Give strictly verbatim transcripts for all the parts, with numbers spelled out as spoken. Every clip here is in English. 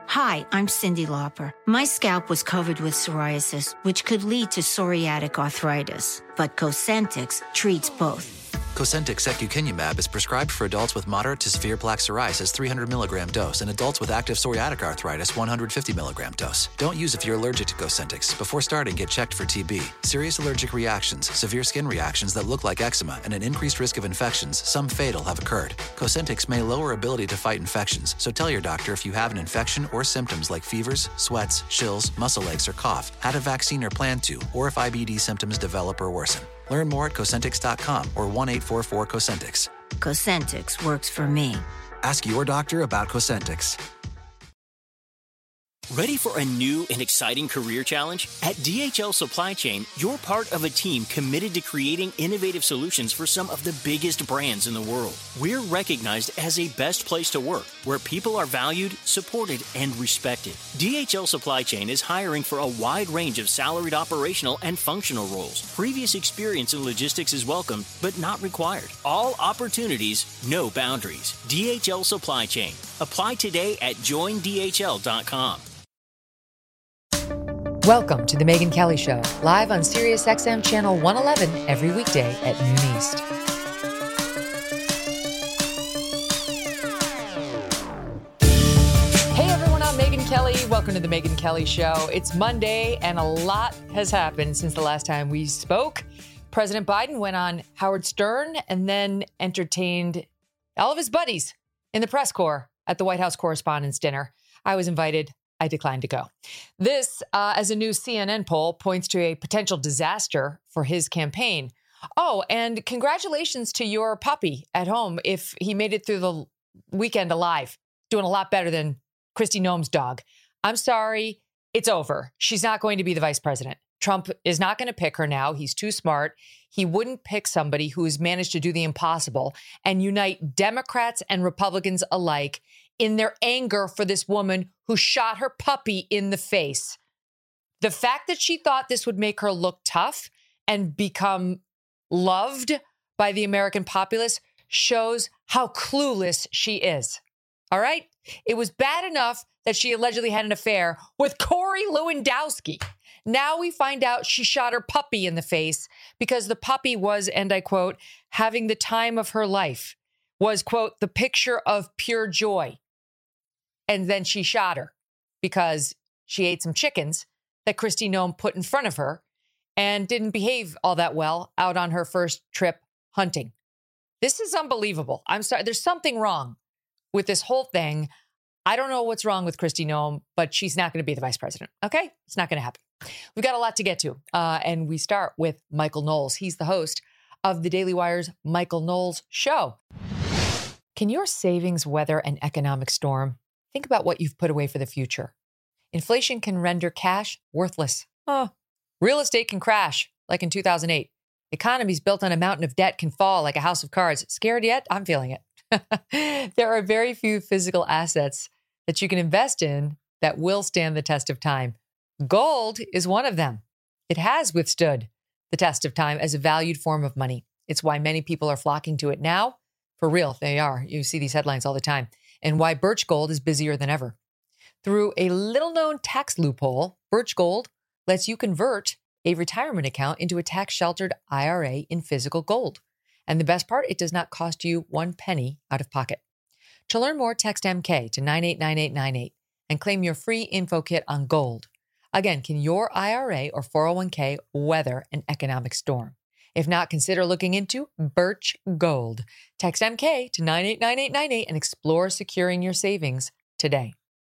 Hi, I'm Cyndi Lauper. My scalp was covered with psoriasis, which could lead to psoriatic arthritis, but Cosentyx treats both. Cosentyx secukinumab is prescribed for adults with moderate to severe plaque psoriasis three hundred milligram dose and adults with active psoriatic arthritis one hundred fifty milligram dose. Don't use if you're allergic to Cosentyx. Before starting, get checked for T B. Serious allergic reactions, severe skin reactions that look like eczema, and an increased risk of infections, some fatal, have occurred. Cosentyx may lower ability to fight infections, so tell your doctor if you have an infection or symptoms like fevers, sweats, chills, muscle aches, or cough, had a vaccine or plan to, or if I B D symptoms develop or worsen. Learn more at Cosentyx dot com or one eight four four Cosentyx. Cosentyx works for me. Ask your doctor about Cosentyx. Ready for a new and exciting career challenge? At D H L Supply Chain, you're part of a team committed to creating innovative solutions for some of the biggest brands in the world. We're recognized as a best place to work, where people are valued, supported, and respected. D H L Supply Chain is hiring for a wide range of salaried operational and functional roles. Previous experience in logistics is welcome, but not required. All opportunities, no boundaries. D H L Supply Chain. Apply today at join D H L dot com. Welcome to The Megyn Kelly Show, live on Sirius X M Channel one eleven every weekday at noon East. Hey everyone, I'm Megyn Kelly. Welcome to The Megyn Kelly Show. It's Monday and a lot has happened since the last time we spoke. President Biden went on Howard Stern and then entertained all of his buddies in the press corps at the White House Correspondents' Dinner. I was invited. I declined to go. This, uh, as a new C N N poll, points to a potential disaster for his campaign. Oh, and congratulations to your puppy at home if he made it through the weekend alive, doing a lot better than Kristi Noem's dog. I'm sorry, it's over. She's not going to be the vice president. Trump is not going to pick her now. He's too smart. He wouldn't pick somebody who has managed to do the impossible and unite Democrats and Republicans alike in their anger for this woman who shot her puppy in the face. The fact that she thought this would make her look tough and become loved by the American populace shows how clueless she is. All right? It was bad enough that she allegedly had an affair with Corey Lewandowski. Now we find out she shot her puppy in the face because the puppy was, and I quote, having the time of her life, was, quote, the picture of pure joy. And then she shot her because she ate some chickens that Kristi Noem put in front of her and didn't behave all that well out on her first trip hunting. This is unbelievable. I'm sorry. There's something wrong with this whole thing. I don't know what's wrong with Kristi Noem, but she's not going to be the vice president. Okay? It's not going to happen. We've got a lot to get to. Uh, and we start with Michael Knowles. He's the host of the Daily Wire's Michael Knowles Show. Can your savings weather an economic storm? Think about what you've put away for the future. Inflation can render cash worthless. Oh, real estate can crash, like in two thousand eight. Economies built on a mountain of debt can fall like a house of cards. Scared yet? I'm feeling it. There are very few physical assets that you can invest in that will stand the test of time. Gold is one of them. It has withstood the test of time as a valued form of money. It's why many people are flocking to it now. For real, they are. You see these headlines all the time. And why Birch Gold is busier than ever. Through a little-known tax loophole, Birch Gold lets you convert a retirement account into a tax-sheltered I R A in physical gold. And the best part, it does not cost you one penny out of pocket. To learn more, text M K to nine eight nine eight nine eight and claim your free info kit on gold. Again, can your I R A or four oh one k weather an economic storm? If not, consider looking into Birch Gold. Text M K to nine eight nine eight nine eight and explore securing your savings today.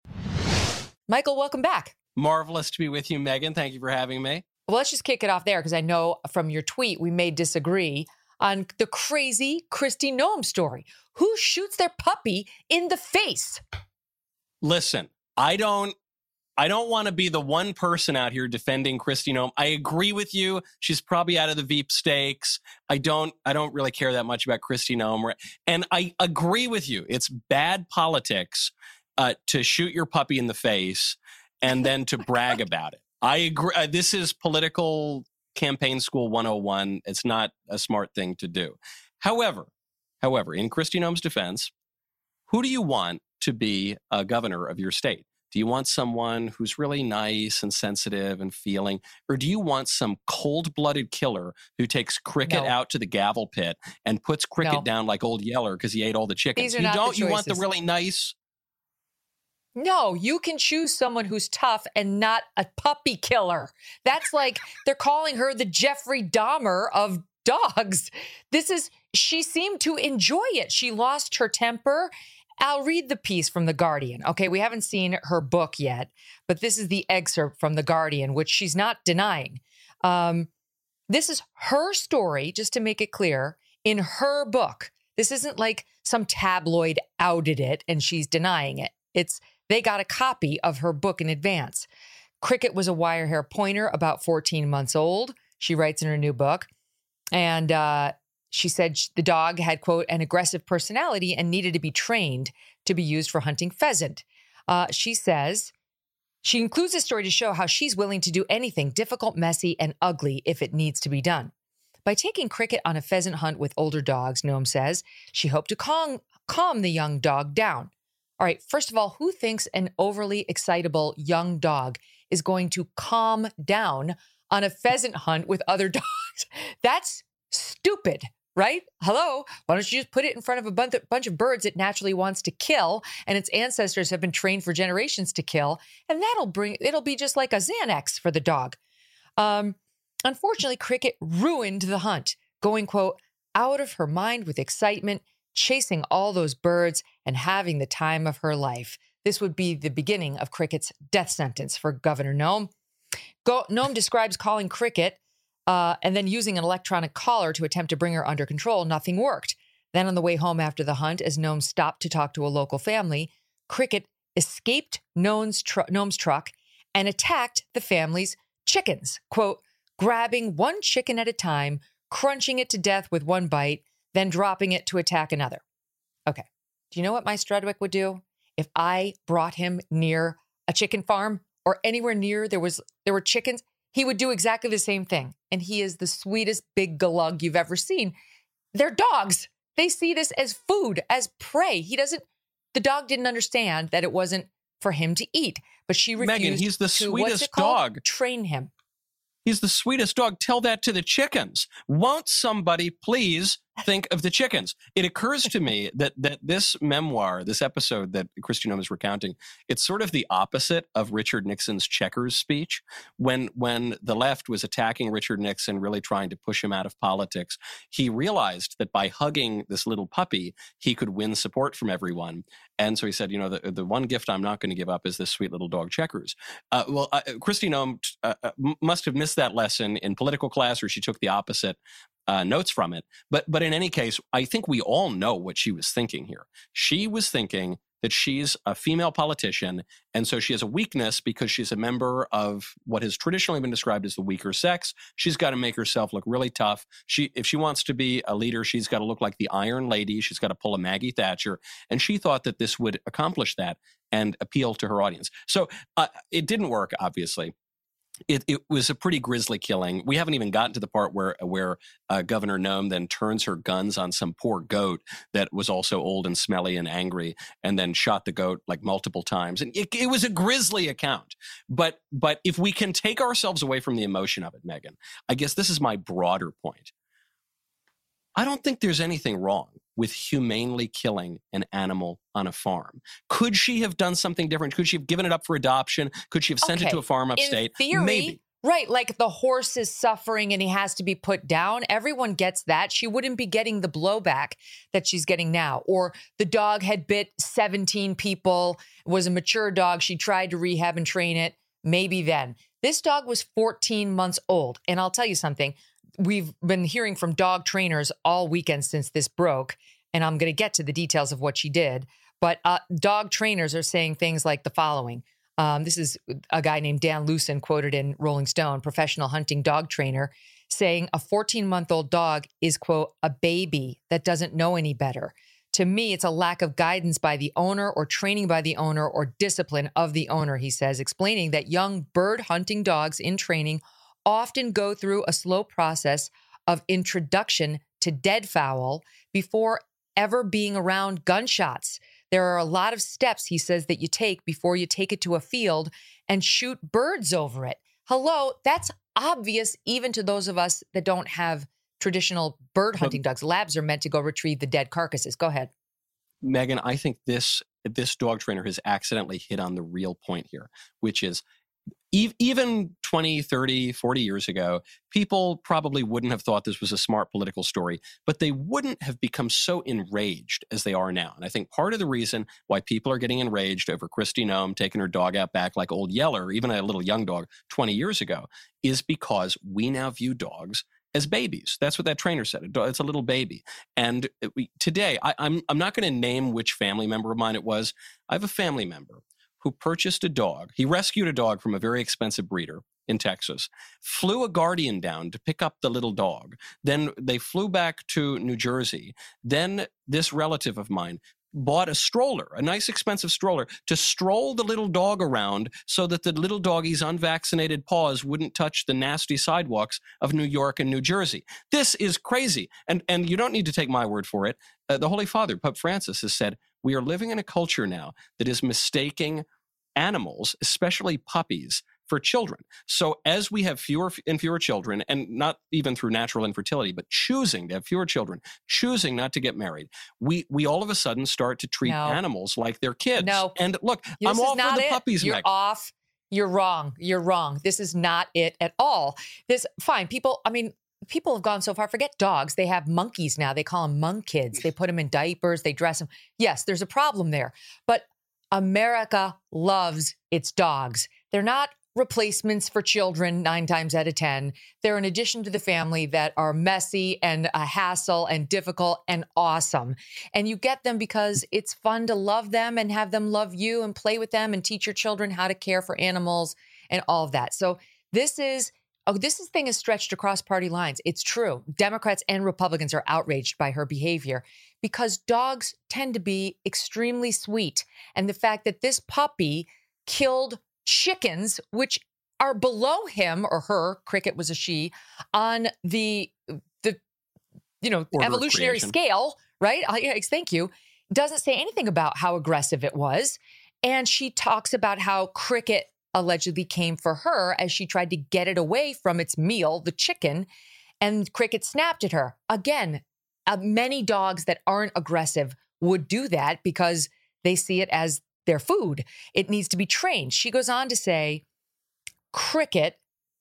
Michael, welcome back. Marvelous to be with you, Megyn. Thank you for having me. Well, let's just kick it off there because I know from your tweet we may disagree on the crazy Kristi Noem story. Who shoots their puppy in the face? Listen, I don't I don't want to be the one person out here defending Kristi Noem. I agree with you. She's probably out of the Veep stakes. I don't I don't really care that much about Kristi Noem. And I agree with you. It's bad politics uh, to shoot your puppy in the face and then to brag about it. I agree. Uh, this is political campaign school one oh one. It's not a smart thing to do. However, however, in Kristi Noem's defense, who do you want to be a governor of your state? Do you want someone who's really nice and sensitive and feeling? Or do you want some cold-blooded killer who takes Cricket No. out to the gavel pit and puts Cricket No. down like Old Yeller because he ate all the chickens? These are You not the don't. You want the choices. really nice. No, you can choose someone who's tough and not a puppy killer. That's like they're calling her the Jeffrey Dahmer of dogs. This is, she seemed to enjoy it. She lost her temper. I'll read the piece from The Guardian. Okay, we haven't seen her book yet, but this is the excerpt from The Guardian, which she's not denying. Um, this is her story, just to make it clear, in her book. This isn't like some tabloid outed it and she's denying it. It's they got a copy of her book in advance. Cricket was a wire hair pointer about fourteen months old, she writes in her new book. And uh, she said the dog had, quote, an aggressive personality and needed to be trained to be used for hunting pheasant. Uh, she says she includes this story to show how she's willing to do anything difficult, messy, and ugly if it needs to be done. By taking Cricket on a pheasant hunt with older dogs, Noam says, she hoped to calm, calm the young dog down. All right, first of all, who thinks an overly excitable young dog is going to calm down on a pheasant hunt with other dogs? That's stupid, right? Hello? Why don't you just put it in front of a bunch of, bunch of birds it naturally wants to kill and its ancestors have been trained for generations to kill, and that'll bring, it'll be just like a Xanax for the dog. Um, unfortunately, Cricket ruined the hunt, going, quote, out of her mind with excitement, chasing all those birds and having the time of her life. This would be the beginning of Cricket's death sentence for Governor Noam. Go- Noam describes calling Cricket uh, and then using an electronic collar to attempt to bring her under control. Nothing worked. Then on the way home after the hunt, as Noam stopped to talk to a local family, Cricket escaped Noam's, tr- Noam's truck and attacked the family's chickens, quote, grabbing one chicken at a time, crunching it to death with one bite, then dropping it to attack another. Okay. Do you know what my Strudwick would do if I brought him near a chicken farm or anywhere near there was there were chickens? He would do exactly the same thing. And he is the sweetest big glug you've ever seen. They're dogs. They see this as food, as prey. He doesn't, the dog didn't understand that it wasn't for him to eat, but she refused Megan, he's the to, sweetest what's it called? dog. Train him. He's the sweetest dog. Tell that to the chickens. Won't somebody please think of the chickens? It occurs to me that that this memoir, this episode that Kristi Noem is recounting, it's sort of the opposite of Richard Nixon's Checkers speech. When when the left was attacking Richard Nixon, really trying to push him out of politics, he realized that by hugging this little puppy, he could win support from everyone. And so he said, you know, the, the one gift I'm not going to give up is this sweet little dog Checkers. Uh, well, uh, Kristi Noem uh, uh, must have missed that lesson in political class, or she took the opposite uh, notes from it. But but in any case, I think we all know what she was thinking here. She was thinking that she's a female politician, and so she has a weakness because she's a member of what has traditionally been described as the weaker sex. She's got to make herself look really tough. She, if she wants to be a leader, she's got to look like the Iron Lady. She's got to pull a Maggie Thatcher. And she thought that this would accomplish that and appeal to her audience. So uh, it didn't work, obviously. It, it was a pretty grisly killing. We haven't even gotten to the part where where uh, Governor Noem then turns her guns on some poor goat that was also old and smelly and angry, and then shot the goat like multiple times. And it, it was a grisly account. But but if we can take ourselves away from the emotion of it, Megan, I guess this is my broader point. I don't think there's anything wrong with humanely killing an animal on a farm. Could she have done something different? Could she have given it up for adoption? Could she have sent Okay. it to a farm upstate? In theory, Maybe. Right, like the horse is suffering and he has to be put down. Everyone gets that. She wouldn't be getting the blowback that she's getting now. Or the dog had bit seventeen people, was a mature dog. She tried to rehab and train it. Maybe then. This dog was fourteen months old. And I'll tell you something. We've been hearing from dog trainers all weekend since this broke, and I'm going to get to the details of what she did. But uh, dog trainers are saying things like the following. Um, this is a guy named Dan Lewson quoted in Rolling Stone, professional hunting dog trainer, saying a fourteen-month-old dog is, quote, a baby that doesn't know any better. To me, it's a lack of guidance by the owner or training by the owner or discipline of the owner, he says, explaining that young bird hunting dogs in training often go through a slow process of introduction to deadfall before ever being around gunshots. There are a lot of steps, he says, that you take before you take it to a field and shoot birds over it. Hello, that's obvious even to those of us that don't have traditional bird hunting dogs. Labs are meant to go retrieve the dead carcasses. Go ahead. Megan, I think this this dog trainer has accidentally hit on the real point here, which is e- even twenty, thirty, forty years ago, people probably wouldn't have thought this was a smart political story, but they wouldn't have become so enraged as they are now. And I think part of the reason why people are getting enraged over Kristi Noem taking her dog out back like old Yeller, even a little young dog twenty years ago, is because we now view dogs as babies. That's what that trainer said. It's a little baby. And we, today, I, I'm, I'm not going to name which family member of mine it was. I have a family member who purchased a dog. He rescued a dog from a very expensive breeder in Texas, flew a Guardian down to pick up the little dog. Then they flew back to New Jersey. Then this relative of mine bought a stroller, a nice expensive stroller, to stroll the little dog around so that the little doggy's unvaccinated paws wouldn't touch the nasty sidewalks of New York and New Jersey. This is crazy. And, and you don't need to take my word for it. Uh, the Holy Father, Pope Francis, has said, we are living in a culture now that is mistaking animals, especially puppies, for children. So as we have fewer and fewer children, and not even through natural infertility, but choosing to have fewer children, choosing not to get married, we we all of a sudden start to treat no. animals like they're kids. No. And look, this I'm all for the it. puppies, You're Meg. off. You're wrong. You're wrong. This is not it at all. This, fine. People, I mean, people have gone so far. Forget dogs. They have monkeys now. They call them monk kids. They put them in diapers. They dress them. Yes, there's a problem there. But America loves its dogs. They're not replacements for children nine times out of ten. They're an addition to the family that are messy and a hassle and difficult and awesome. And you get them because it's fun to love them and have them love you and play with them and teach your children how to care for animals and all of that. So this is, oh, this is, thing is stretched across party lines. It's true. Democrats and Republicans are outraged by her behavior because dogs tend to be extremely sweet. And the fact that this puppy killed chickens, which are below him or her, Cricket was a she, on the, the you know, Order evolutionary scale, right? Uh, yeah, thank you. Doesn't say anything about how aggressive it was. And she talks about how Cricket allegedly came for her as she tried to get it away from its meal, the chicken, and Cricket snapped at her. Again, uh, many dogs that aren't aggressive would do that because they see it as their food. It needs to be trained. She goes on to say, Cricket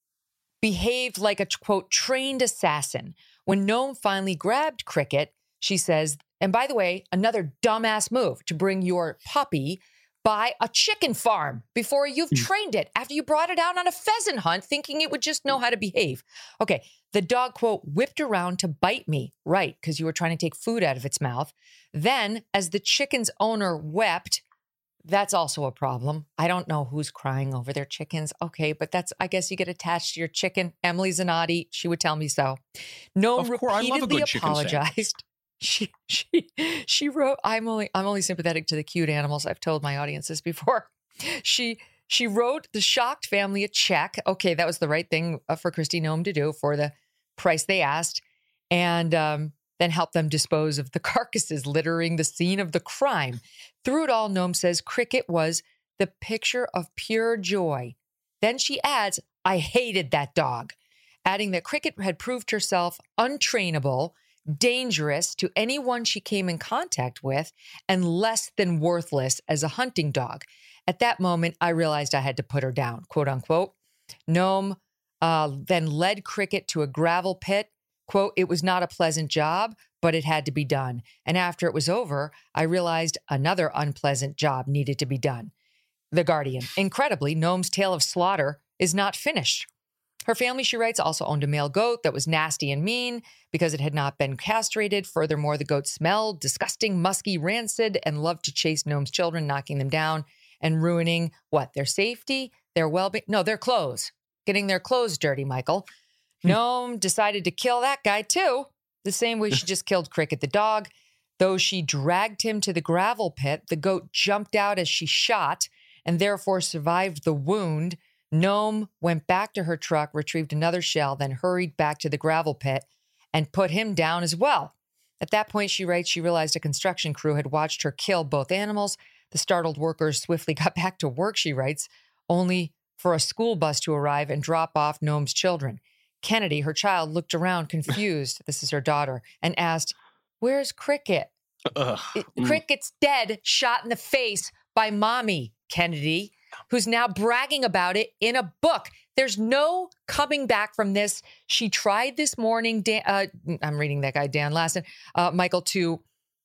behaved like a, quote, trained assassin. When Noem finally grabbed Cricket, she says, and by the way, another dumbass move to bring your puppy by a chicken farm before you've mm. trained it, after you brought it out on a pheasant hunt thinking it would just know how to behave. Okay, the dog, quote, whipped around to bite me, right, because you were trying to take food out of its mouth. Then, as the chicken's owner wept, that's also a problem. I don't know who's crying over their chickens. Okay, but that's, I guess you get attached to your chicken. Emily Zanotti, she would tell me so. Noem repeatedly apologized. She she she wrote, I'm only I'm only sympathetic to the cute animals. I've told my audience this before. She she wrote the shocked family a check. Okay, that was the right thing for Kristi Noem to do for the price they asked, and um, then help them dispose of the carcasses littering the scene of the crime. Through it all, Noem says Cricket was the picture of pure joy. Then she adds, I hated that dog, adding that Cricket had proved herself untrainable, dangerous to anyone she came in contact with, and less than worthless as a hunting dog. At that moment, I realized I had to put her down, quote unquote. Noem uh, then led Cricket to a gravel pit. Quote, it was not a pleasant job, but it had to be done. And after it was over, I realized another unpleasant job needed to be done. The Guardian. Incredibly, Noem's tale of slaughter is not finished. Her family, she writes, also owned a male goat that was nasty and mean because it had not been castrated. Furthermore, the goat smelled disgusting, musky, rancid, and loved to chase Noem's children, knocking them down and ruining what? Their safety, their well-being? No, their clothes. Getting their clothes dirty, Michael. Noem decided to kill that guy too, the same way she just killed Cricket the dog. Though she dragged him to the gravel pit, the goat jumped out as she shot and therefore survived the wound. Noem went back to her truck, retrieved another shell, then hurried back to the gravel pit and put him down as well. At that point, she writes, she realized a construction crew had watched her kill both animals. The startled workers swiftly got back to work, she writes, only for a school bus to arrive and drop off Noam's children. Kennedy, her child, looked around confused, this is her daughter, and asked, where's Cricket? Ugh. Cricket's dead, shot in the face by mommy, Kennedy, who's now bragging about it in a book. There's no coming back from this. She tried this morning, Dan, uh, I'm reading that guy, Dan Lasson, uh, Michael, to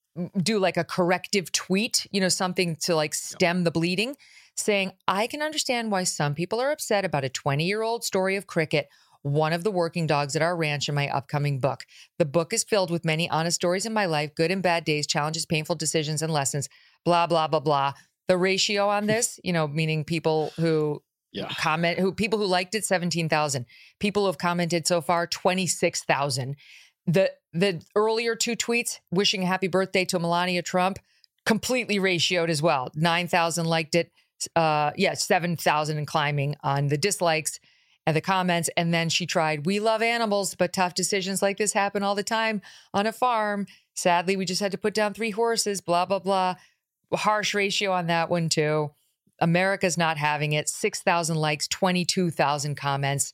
do like a corrective tweet, you know, something to like stem the bleeding, saying, I can understand why some people are upset about a twenty-year-old story of Cricket, one of the working dogs at our ranch in my upcoming book. The book is filled with many honest stories in my life, good and bad days, challenges, painful decisions, and lessons, blah, blah, blah, blah. The ratio on this, you know, meaning people who yeah. comment, who people who liked it, seventeen thousand. People who have commented so far, twenty-six thousand. The the earlier two tweets, wishing a happy birthday to Melania Trump, completely ratioed as well. nine thousand liked it. Uh, yeah, seven thousand and climbing on the dislikes and the comments. And then she tried, we love animals, but tough decisions like this happen all the time on a farm. Sadly, we just had to put down three horses, blah, blah, blah. Harsh ratio on that one too. America's not having it. six thousand likes, twenty-two thousand comments.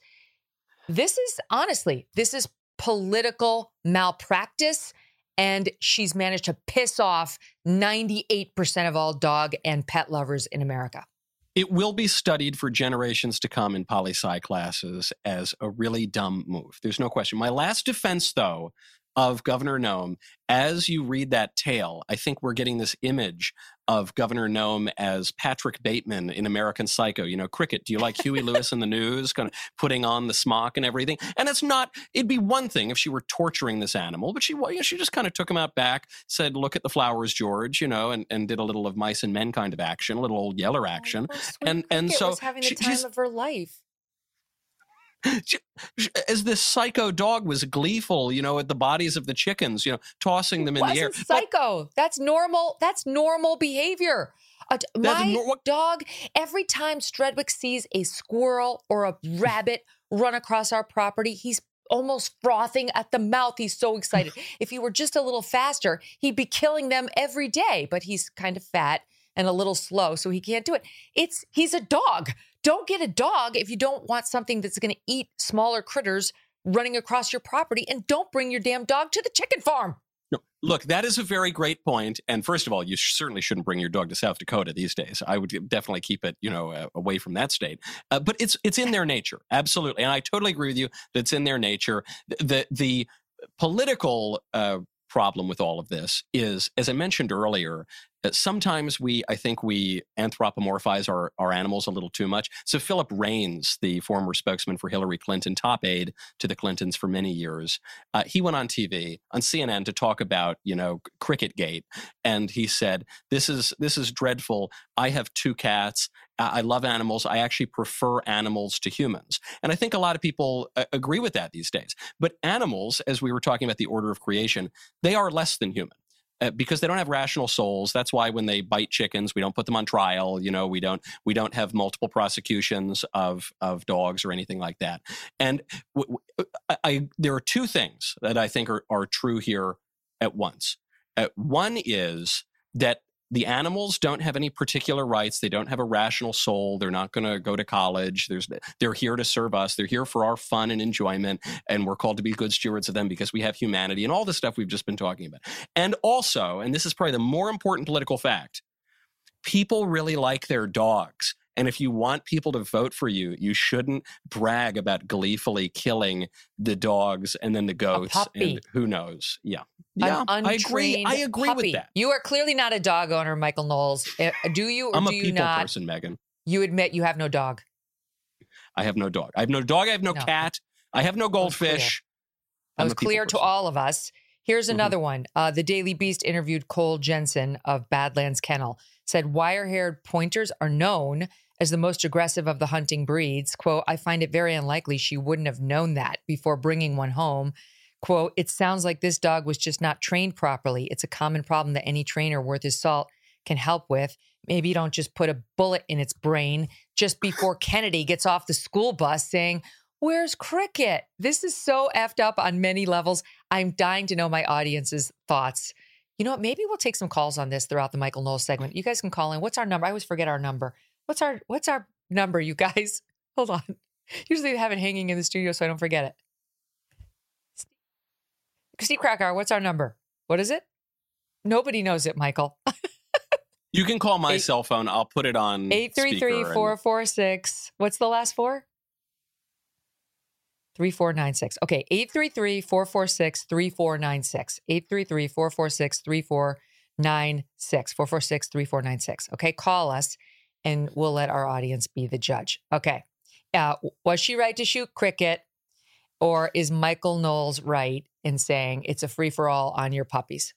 This is, honestly, this is political malpractice, and she's managed to piss off ninety-eight percent of all dog and pet lovers in America. It will be studied for generations to come in poli-sci classes as a really dumb move. There's no question. My last defense, though, of Governor Noem, as you read that tale, I think we're getting this image of Governor Noem as Patrick Bateman in American Psycho. You know, Cricket, do you like Huey Lewis in the News, kind of putting on the smock and everything? And it's not, it'd be one thing if she were torturing this animal, but she, well, you know, she just kind of took him out back, said, look at the flowers, George, you know, and, and did a little of mice and men kind of action, a little old Yeller action. Oh, and and so was having the she, time of her life. As this psycho dog was gleeful, you know, at the bodies of the chickens, you know, tossing them in the air. Wasn't psycho. But that's normal. That's normal behavior. Uh, my nor- dog, every time Stredwick sees a squirrel or a rabbit run across our property, he's almost frothing at the mouth. He's so excited. If he were just a little faster, he'd be killing them every day. But he's kind of fat and a little slow, so he can't do it. It's he's a dog. Don't get a dog if you don't want something that's going to eat smaller critters running across your property, and don't bring your damn dog to the chicken farm. No, look, that is a very great point. And first of all, you certainly shouldn't bring your dog to South Dakota these days. I would definitely keep it, you know, uh, away from that state. Uh, but it's it's in their nature, absolutely. And I totally agree with you that it's in their nature. The the political uh, problem with all of this is, as I mentioned earlier, sometimes we, I think we anthropomorphize our, our animals a little too much. So Philip Raines, the former spokesman for Hillary Clinton, top aide to the Clintons for many years, uh, he went on T V, on C N N, to talk about, you know, Cricket Gate. And he said, this is, this is dreadful. I have two cats. I love animals. I actually prefer animals to humans. And I think a lot of people uh, agree with that these days. But animals, as we were talking about the order of creation, they are less than human. Uh, because they don't have rational souls. That's why when they bite chickens, we don't put them on trial. You know, we don't we don't have multiple prosecutions of of dogs or anything like that. And w- w- I, I, there are two things that I think are, are true here at once. Uh, one is that the animals don't have any particular rights. They don't have a rational soul. They're not going to go to college. There's, they're here to serve us. They're here for our fun and enjoyment. And we're called to be good stewards of them because we have humanity and all the stuff we've just been talking about. And also, and this is probably the more important political fact, people really like their dogs. And if you want people to vote for you, you shouldn't brag about gleefully killing the dogs and then the goats and who knows. Yeah. Yeah, I agree. I agree puppy. with that. You are clearly not a dog owner, Michael Knowles. Do you or I'm do a you people not? person, Megan. You admit you have no dog. I have no dog. I have no dog. I have no, No. cat. I have no goldfish. That I'm was a people clear to person. all of us. Here's another one. Uh, the Daily Beast interviewed Cole Jensen of Badlands Kennel. Said wire-haired pointers are known as the most aggressive of the hunting breeds. Quote, I find it very unlikely she wouldn't have known that before bringing one home. Quote, it sounds like this dog was just not trained properly. It's a common problem that any trainer worth his salt can help with. Maybe you don't just put a bullet in its brain just before Kennedy gets off the school bus saying, Where's Cricket? This is so effed up on many levels. I'm dying to know my audience's thoughts. You know what? Maybe we'll take some calls on this throughout the Michael Knowles segment. You guys can call in. What's our number? I always forget our number. What's our What's our number, you guys? Hold on. Usually I have it hanging in the studio so I don't forget it. Steve Krakauer, what's our number? What is it? Nobody knows it, Michael. You can call my Eight, cell phone. I'll put it on eight three three, four four six. What's the last four? three four nine six. Okay, eight three three, four four six, three four nine six. eight three three, four four six, three four nine six. four four six, three four nine six. Okay, call us and we'll let our audience be the judge. Okay. Uh, was she right to shoot Cricket, or is Michael Knowles right in saying it's a free-for-all on your puppies?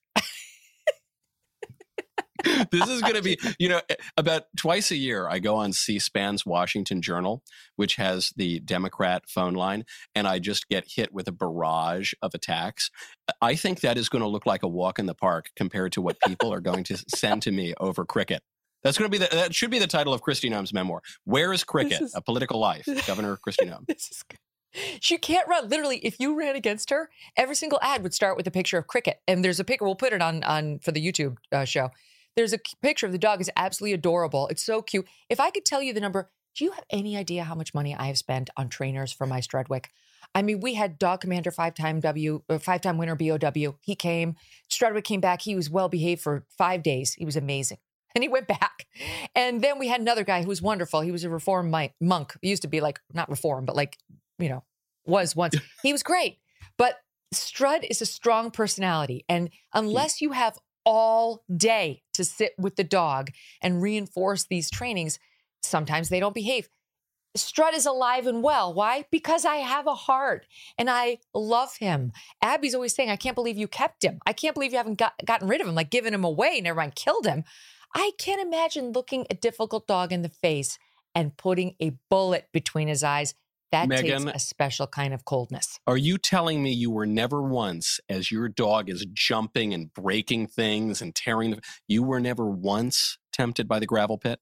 This is going to be, you know, about twice a year, I go on C-SPAN's Washington Journal, which has the Democrat phone line, and I just get hit with a barrage of attacks. I think that is going to look like a walk in the park compared to what people are going to send to me over Cricket. That's going to be the, that should be the title of Kristi Noem's memoir. Where is Cricket? Is, a Political Life, Governor Kristi Noem. This is good. She can't run. Literally, if you ran against her, every single ad would start with a picture of Cricket. And there's a picture, we'll put it on, on for the YouTube uh, show. There's a picture of the dog. It's absolutely adorable. It's so cute. If I could tell you the number, do you have any idea how much money I have spent on trainers for my Strudwick? I mean, we had Dog Commander, five-time W, uh, five-time winner B O W. He came. Strudwick came back. He was well-behaved for five days. He was amazing. And he went back. And then we had another guy who was wonderful. He was a reformed monk. He used to be like, not reformed, but like, you know, was once. He was great. But Strud is a strong personality. And unless you have all day to sit with the dog and reinforce these trainings, sometimes they don't behave. Strud is alive and well. Why? Because I have a heart and I love him. Abby's always saying, I can't believe you kept him. I can't believe you haven't got, gotten rid of him, like given him away and everyone killed him. I can't imagine looking a difficult dog in the face and putting a bullet between his eyes. That Megan, takes a special kind of coldness. Are you telling me you were never once, as your dog is jumping and breaking things and tearing, the, you were never once tempted by the gravel pit?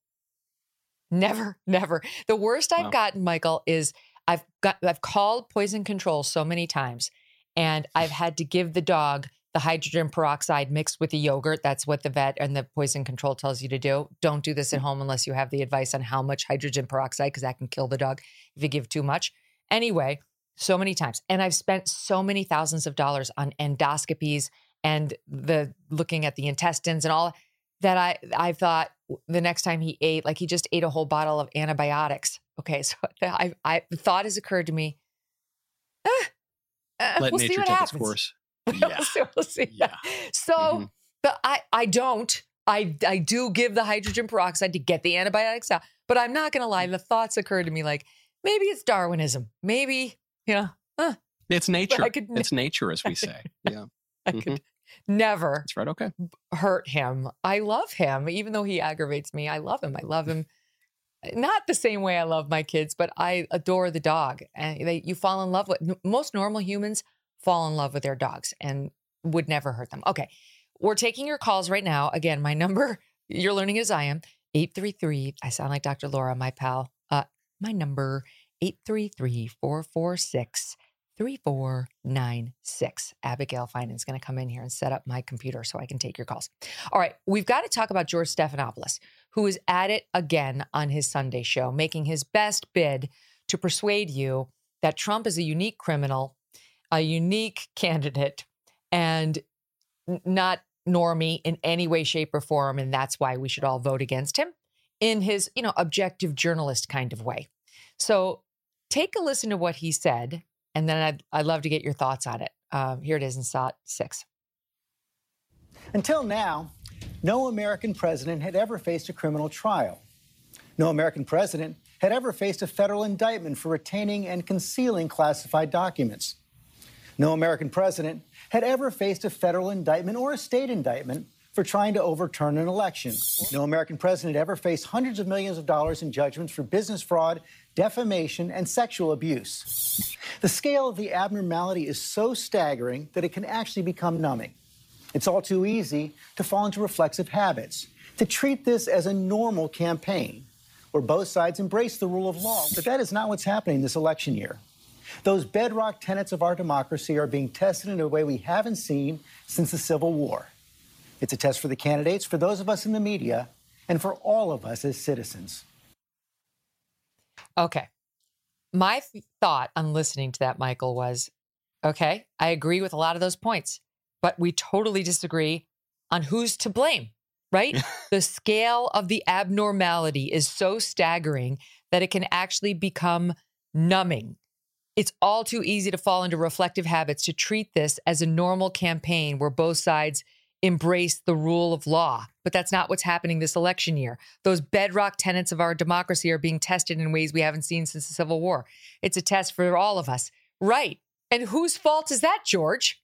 Never, never. The worst I've wow. gotten, Michael, is I've got I've called poison control so many times, and I've had to give the dog the hydrogen peroxide mixed with the yogurt. That's what the vet and the poison control tells you to do. Don't do this at home unless you have the advice on how much hydrogen peroxide, because that can kill the dog if you give too much. Anyway, so many times. And I've spent so many thousands of dollars on endoscopies and the looking at the intestines and all that I I thought the next time he ate, like he just ate a whole bottle of antibiotics. Okay, so I, I the thought has occurred to me, eh, uh, let we'll nature see what take happens. its course. We'll Yeah. see, we'll see. Yeah. So, Mm-hmm. but I, I don't. I, I do give the hydrogen peroxide to get the antibiotics out. But I'm not going to lie. The thoughts occurred to me like, maybe it's Darwinism. Maybe, you know. Huh, It's nature. I could- It's nature, as we say. Yeah. I Mhm. could never That's right. Okay. hurt him. I love him. Even though he aggravates me, I love him. I love him. Not the same way I love my kids, but I adore the dog. And they, you fall in love with, most normal humans fall in love with their dogs and would never hurt them. Okay. We're taking your calls right now. Again, my number, you're learning as I am, eight three three. I sound like Doctor Laura, my pal. Uh, my number, eight three three, four four six, three four nine six. Abigail Finan is going to come in here and set up my computer so I can take your calls. All right. We've got to talk about George Stephanopoulos, who is at it again on his Sunday show, making his best bid to persuade you that Trump is a unique criminal, a unique candidate, and n- not normie in any way, shape, or form. And that's why we should all vote against him in his, you know, objective journalist kind of way. So take a listen to what he said, and then I'd, I'd love to get your thoughts on it. Um, here it is in S O T six. Until now, no American president had ever faced a criminal trial. No American president had ever faced a federal indictment for retaining and concealing classified documents. No American president had ever faced a federal indictment or a state indictment for trying to overturn an election. No American president ever faced hundreds of millions of dollars in judgments for business fraud, defamation, and sexual abuse. The scale of the abnormality is so staggering that it can actually become numbing. It's all too easy to fall into reflexive habits, to treat this as a normal campaign where both sides embrace the rule of law. But that is not what's happening this election year. Those bedrock tenets of our democracy are being tested in a way we haven't seen since the Civil War. It's a test for the candidates, for those of us in the media, and for all of us as citizens. Okay. My th- thought on listening to that, Michael, was, okay, I agree with a lot of those points, but we totally disagree on who's to blame, right? The scale of the abnormality is so staggering that it can actually become numbing. It's all too easy to fall into reflective habits, to treat this as a normal campaign where both sides embrace the rule of law. But that's not what's happening this election year. Those bedrock tenets of our democracy are being tested in ways we haven't seen since the Civil War. It's a test for all of us. Right. And whose fault is that, George?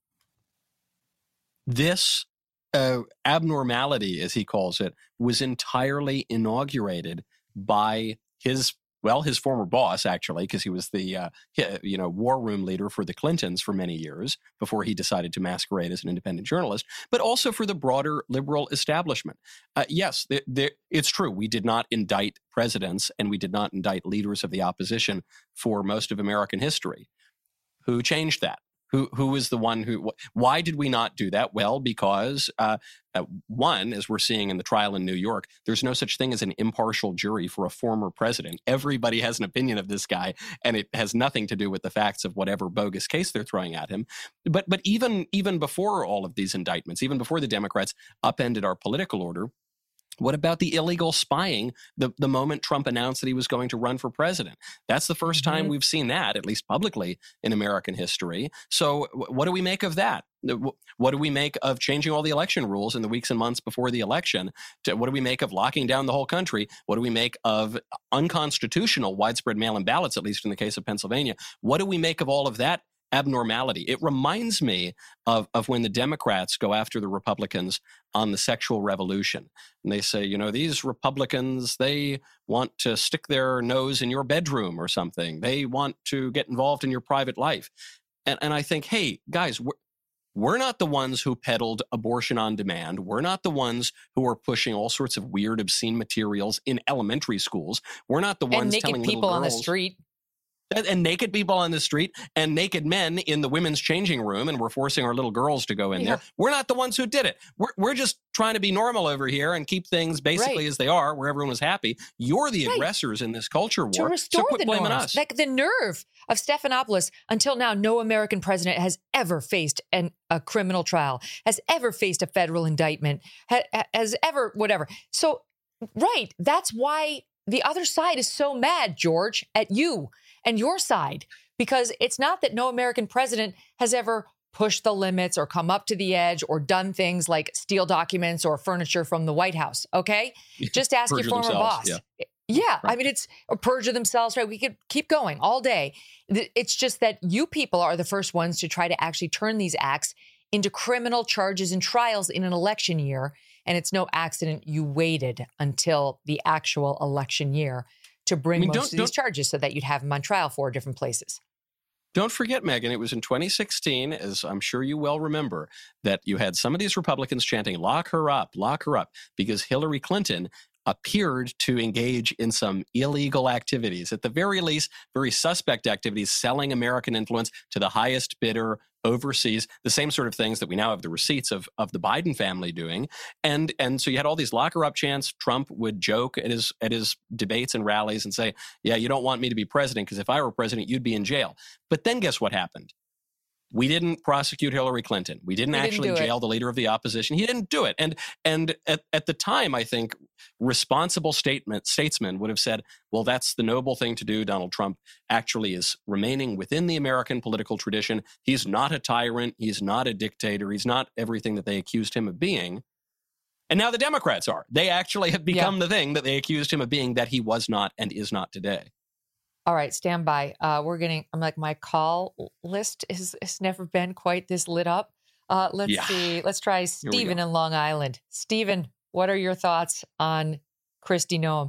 This uh, abnormality, as he calls it, was entirely inaugurated by his Well, his former boss, actually, because he was the uh, you know war room leader for the Clintons for many years before he decided to masquerade as an independent journalist, but also for the broader liberal establishment. Uh, yes, the, the, it's true. We did not indict presidents and we did not indict leaders of the opposition for most of American history. Who changed that? Who who was the one who? Why did we not do that? Well, because uh, uh, one, as we're seeing in the trial in New York, there's no such thing as an impartial jury for a former president. Everybody has an opinion of this guy, and it has nothing to do with the facts of whatever bogus case they're throwing at him. But but even even before all of these indictments, even before the Democrats upended our political order, what about the illegal spying the, the moment Trump announced that he was going to run for president? That's the first time mm-hmm. we've seen that, at least publicly, in American history. So w- what do we make of that? What do we make of changing all the election rules in the weeks and months before the election? To, what do we make of locking down the whole country? What do we make of unconstitutional widespread mail-in ballots, at least in the case of Pennsylvania? What do we make of all of that abnormality? It reminds me of, of when the Democrats go after the Republicans on the sexual revolution. And they say, you know, these Republicans, they want to stick their nose in your bedroom or something. They want to get involved in your private life. And, and I think, hey, guys, we're, we're not the ones who peddled abortion on demand. We're not the ones who are pushing all sorts of weird, obscene materials in elementary schools. We're not the ones and telling naked people little on the girls, street. And, and naked people on the street and naked men in the women's changing room, and we're forcing our little girls to go in yeah. there. We're not the ones who did it. We're, we're just trying to be normal over here and keep things basically right. as they are, where everyone was happy. You're the right. aggressors in this culture war. To restore so quit the blaming norms. us. Like the nerve of Stephanopoulos. Until now, no American president has ever faced an, a criminal trial, has ever faced a federal indictment, ha, has ever whatever. So, right, that's why the other side is so mad, George, at you and your side, because it's not that no American president has ever pushed the limits or come up to the edge or done things like steal documents or furniture from the White House. OK, just ask your former boss. Yeah, yeah right. I mean, it's or perjure themselves. Right. We could keep going all day. It's just that you people are the first ones to try to actually turn these acts into criminal charges and trials in an election year. And it's no accident you waited until the actual election year to bring I mean, most of these charges so that you'd have them on trial for different places. Don't forget, Megyn, it was in twenty sixteen, as I'm sure you well remember, that you had some of these Republicans chanting, lock her up, lock her up, because Hillary Clinton appeared to engage in some illegal activities, at the very least, very suspect activities, selling American influence to the highest bidder overseas, the same sort of things that we now have the receipts of of the Biden family doing. And and so you had all these lock her up chants. Trump would joke at his at his debates and rallies and say, yeah, you don't want me to be president because if I were president, you'd be in jail. But then guess what happened? We didn't prosecute Hillary Clinton. We didn't we actually didn't jail it. the leader of the opposition. He didn't do it. And and at, at the time, I think responsible statement statesmen would have said, well, that's the noble thing to do. Donald Trump actually is remaining within the American political tradition. He's not a tyrant. He's not a dictator. He's not everything that they accused him of being. And now the Democrats are. They actually have become yeah. the thing that they accused him of being that he was not and is not today. All right, stand by. Uh, we're getting, I'm like, my call list has, has never been quite this lit up. Uh, let's yeah. see. Let's try Stephen in Long Island. Stephen, what are your thoughts on Kristi Noem?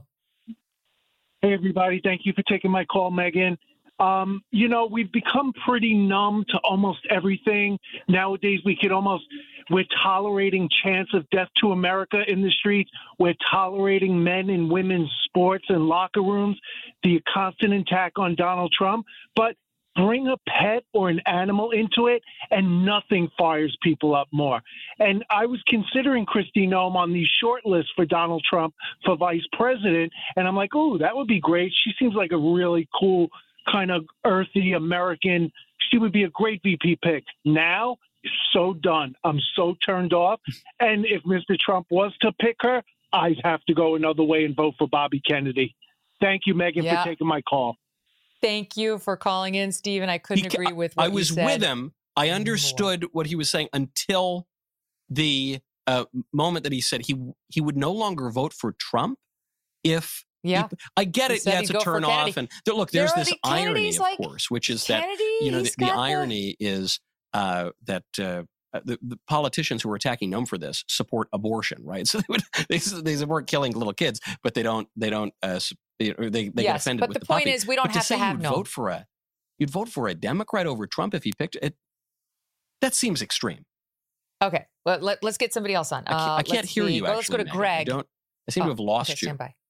Hey, everybody. Thank you for taking my call, Megyn. Um, you know, we've become pretty numb to almost everything. Nowadays, we could almost, we're tolerating chants of death to America in the streets. We're tolerating men and women's sports and locker rooms, the constant attack on Donald Trump. But bring a pet or an animal into it, and nothing fires people up more. And I was considering Kristi Noem on the short list for Donald Trump for vice president, and I'm like, oh, that would be great. She seems like a really cool, kind of earthy American. She would be a great V P pick. Now, so done. I'm so turned off. And if Mister Trump was to pick her, I'd have to go another way and vote for Bobby Kennedy. Thank you, Megyn, yeah. for taking my call. Thank you for calling in, Stephen. I couldn't He, agree with what I was you said. with him. I understood More. what he was saying until the uh, moment that he said he he would no longer vote for Trump if Yeah. he, I get He it. said Yeah, he'd it's a go for turn off. Kennedy. And there, look, There there's are this the irony, Kennedy's of like course, which is Kennedy, that, you know, the, he's the got the- irony is uh, that uh, the, the politicians who are attacking Noem for this support abortion, right? So they would they, they support killing little kids, but they don't they don't uh, they they get Yes, offended but with the the point puppy. is we don't But have to say to have you'd Noem. vote for a you'd vote for a Democrat over Trump if he picked it. That seems extreme. Okay, well, let, let's get somebody else on. I can't, Uh, I can't let's hear see. you. Well, Actually, let's go to Megyn. Greg. I don't. I seem Oh, to have lost okay, you. stand by.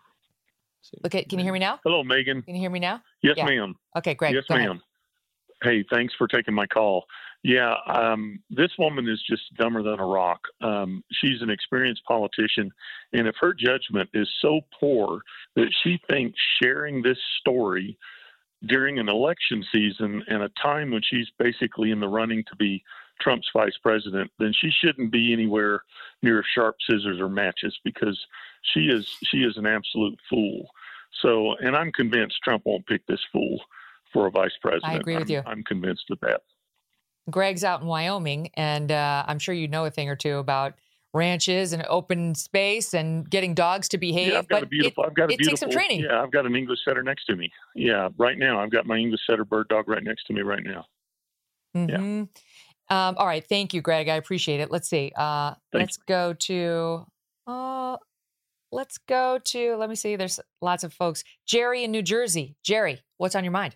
Okay, can you hear me now? Hello, Megyn. Can you hear me now? Yes, Yeah. ma'am. Okay, Greg. yes, go ahead. ma'am. Hey, thanks for taking my call. Yeah, um, this woman is just dumber than a rock. Um, she's an experienced politician, and if her judgment is so poor that she thinks sharing this story during an election season and a time when she's basically in the running to be Trump's vice president, then she shouldn't be anywhere near sharp scissors or matches, because she is she is an absolute fool. So, and I'm convinced Trump won't pick this fool for a vice president. I agree with I'm, you. I'm convinced of that. Greg's out in Wyoming, and uh, I'm sure you know a thing or two about ranches and open space and getting dogs to behave. Yeah, I've got but a beautiful. it, I've got a it beautiful. takes some training. Yeah, I've got an English setter next to me. Yeah, right now I've got my English setter bird dog right next to me right now. Mm-hmm. Um, all right, thank you, Greg. I appreciate it. Let's see. Uh, let's go to. Uh, let's go to. Let me see. There's lots of folks. Jerry in New Jersey. Jerry, what's on your mind?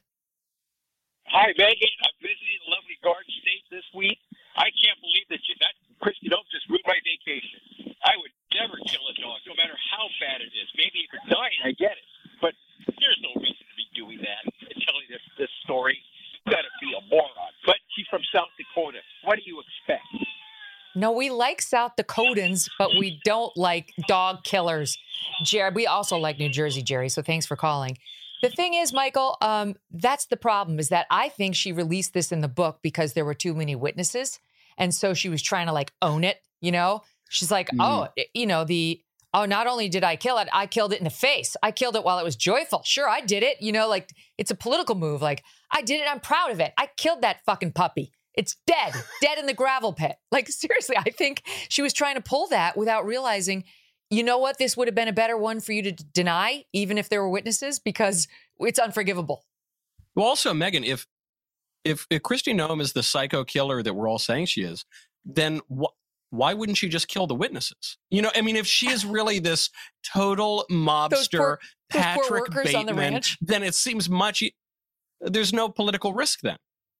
Hi, Megyn. I'm visiting lovely Garden State this week. I can't believe that you, that Kristi Noem just ruined my vacation. I would never kill a dog, no matter how bad it is. Maybe if you're dying, I get it, but there's no reason to be doing that and telling this this story. You got to be a moron. But she's from South Dakota. What do you expect? No, we like South Dakotans, but we don't like dog killers. Jerry, we also like New Jersey, Jerry. So thanks for calling. The thing is, Michael, um, that's the problem, is that I think she released this in the book because there were too many witnesses. And so she was trying to like own it, you know? She's like, mm. oh, you know, the, oh, not only did I kill it, I killed it in the face. I killed it while it was joyful. Sure, I did it. You know, like it's a political move. Like I did it. I'm proud of it. I killed that fucking puppy. It's dead, dead in the gravel pit. Like seriously, I think she was trying to pull that without realizing, you know what? This would have been a better one for you to d- deny, even if there were witnesses, because it's unforgivable. Well, also, Megyn, if if, if Kristi Noem is the psycho killer that we're all saying she is, then wh- why wouldn't she just kill the witnesses? You know, I mean, if she is really this total mobster, those poor, those Patrick poor workers Bateman, on the ranch, then it seems much. E- there's no political risk then.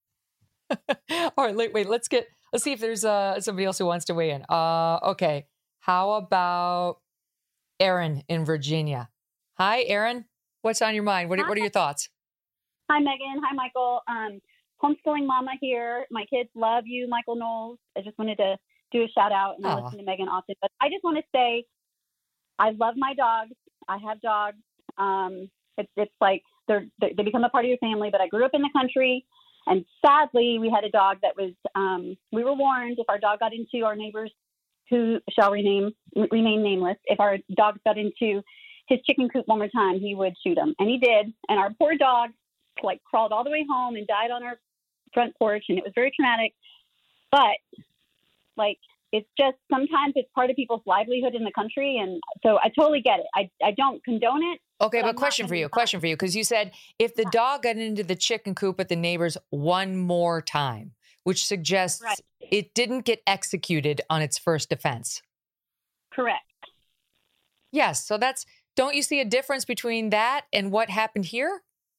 All right, wait, wait. Let's get. Let's see if there's uh, somebody else who wants to weigh in. Uh, okay. How about Aaron in Virginia? Hi, Aaron. What's on your mind? What are, what are your thoughts? Hi, Megyn. Hi, Michael. Um, homeschooling mama here. My kids love you, Michael Knowles. I just wanted to do a shout out, and I listen to Megyn often. But I just want to say I love my dogs. I have dogs. Um, it's, it's like they're, they become a part of your family, but I grew up in the country. And sadly, we had a dog that was, um, we were warned if our dog got into our neighbors, who shall rename, remain nameless, if our dog got into his chicken coop one more time, he would shoot him. And he did. And our poor dog, like, crawled all the way home and died on our front porch. And it was very traumatic. But, like, it's just sometimes it's part of people's livelihood in the country. And so I totally get it. I, I don't condone it. Okay, but, but question for you, question for you, because you said if the dog got into the chicken coop at the neighbors one more time, which suggests right. it didn't get executed on its first offense. Correct. Yes, so that's, don't you see a difference between that and what happened here?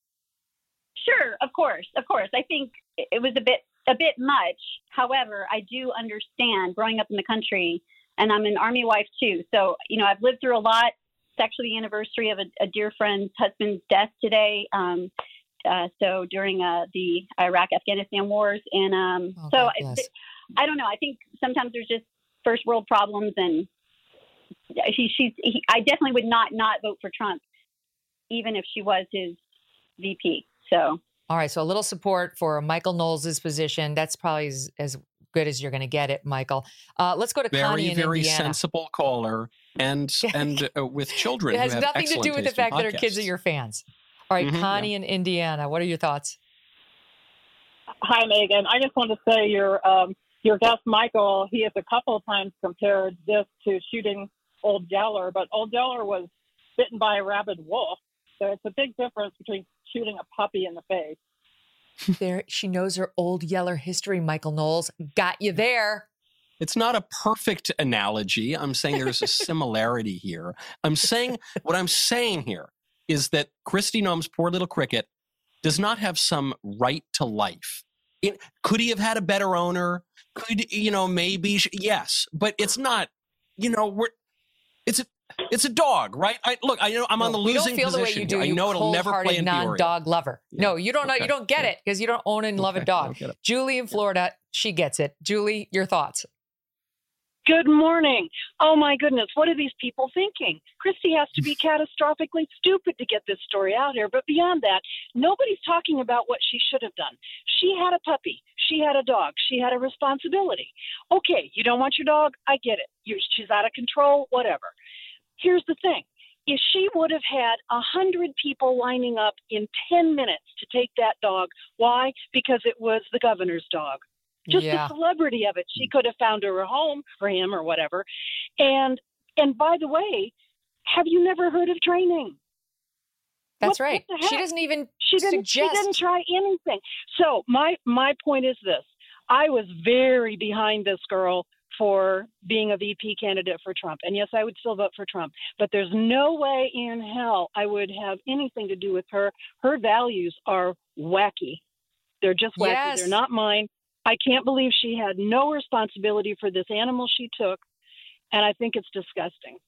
Sure, of course, of course. I think it was a bit a bit much. However, I do understand growing up in the country, and I'm an Army wife too. So, you know, I've lived through a lot. It's actually the anniversary of a, a dear friend's husband's death today. Um, Uh, so during uh, the Iraq-Afghanistan wars. And um, Oh, so God I, bless. I don't know. I think sometimes there's just first world problems. And she, she's, he, I definitely would not not vote for Trump, even if she was his V P. So. All right. So a little support for Michael Knowles' position. That's probably as, as good as you're going to get it, Michael. Uh, let's go to Very, Connie in very Indiana. sensible caller, and and uh, with children. It has who have nothing to do excellent with the taste in fact that our kids are podcasts. your fans. All right, Mhm, Connie in Indiana. What are your thoughts? Hi, Megan. I just want to say your um, your guest, Michael, he has a couple of times compared this to shooting Old Yeller, but Old Yeller was bitten by a rabid wolf. So it's a big difference between shooting a puppy in the face. There, she knows her Old Yeller history, Michael Knowles. Got you there. It's not a perfect analogy. I'm saying there's a similarity here. I'm saying what I'm saying here is that Kristi Noem's poor little cricket does not have some right to life. It, could he have had a better owner? Could, you know, maybe, she, yes, but it's not, you know, we're, it's a, it's a dog, right? I, look, I know I'm on the we losing don't feel the way position. you do. here. I you know it'll never play cold-hearted in Peoria. non-dog lover. Yeah. No, you don't know. Okay. You don't get Yeah. it because you don't own and love Okay. a dog. I don't get it. Julie in Florida, she gets it. Julie, your thoughts? Good morning. Oh, my goodness. What are these people thinking? Kristi has to be catastrophically stupid to get this story out here. But beyond that, nobody's talking about what she should have done. She had a puppy. She had a dog. She had a responsibility. Okay, you don't want your dog? I get it. You're, she's out of control, whatever. Here's the thing. If she would have had a hundred people lining up in ten minutes to take that dog, why? Because it was the governor's dog. Just Yeah. the celebrity of it. She could have found her a home for him or whatever. And and by the way, have you never heard of training? That's What- right. what the She heck? doesn't even She didn't. suggest. She didn't try anything. So my my point is this: I was very behind this girl for being a V P candidate for Trump, and yes, I would still vote for Trump. But there's no way in hell I would have anything to do with her. Her values are wacky. They're just wacky. Yes. They're not mine. I can't believe she had no responsibility for this animal she took, and I think it's disgusting.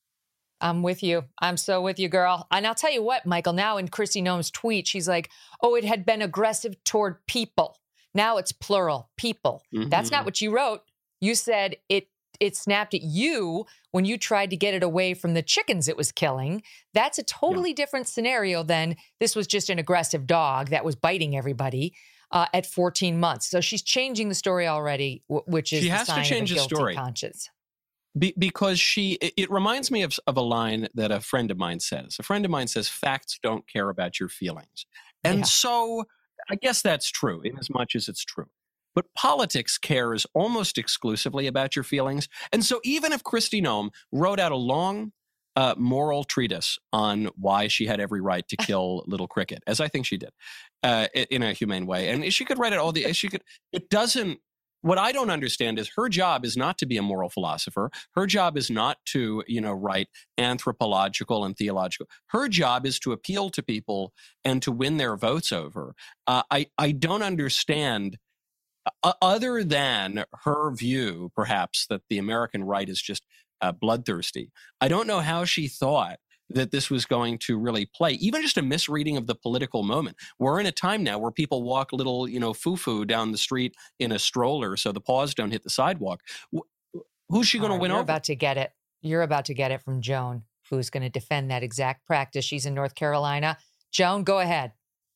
I'm with you. I'm so with you, girl. And I'll tell you what, Michael, now in Kristi Noem's tweet, she's like, oh, it had been aggressive toward people. Now it's plural, people. Mhm. That's not what you wrote. You said it it snapped at you when you tried to get it away from the chickens it was killing. That's a totally different scenario than this was just an aggressive dog that was biting everybody uh, at fourteen months. So she's changing the story already, w- which is She the has to sign change of the a guilty story. conscience. Be, because she, it, it reminds me of, of a line that a friend of mine says. A friend of mine says, facts don't care about your feelings. And Yeah. so I guess that's true, in as much as it's true. But politics cares almost exclusively about your feelings. And so even if Kristi Noem wrote out a long uh, moral treatise on why she had every right to kill little cricket, as I think she did, uh, in a humane way, and she could write it all the, she could, it doesn't, what I don't understand is her job is not to be a moral philosopher. Her job is not to, you know, write anthropological and theological. Her job is to appeal to people and to win their votes over. Uh, I, I don't understand, uh, other than her view, perhaps, that the American right is just uh, bloodthirsty. I don't know how she thought that this was going to really play, even just a misreading of the political moment. We're in a time now where people walk a little, you know, foo-foo down the street in a stroller so the paws don't hit the sidewalk. Who's she going to All right, win You're over? about to get it. You're about to get it from Joan, who's going to defend that exact practice. She's in North Carolina. Joan, go ahead.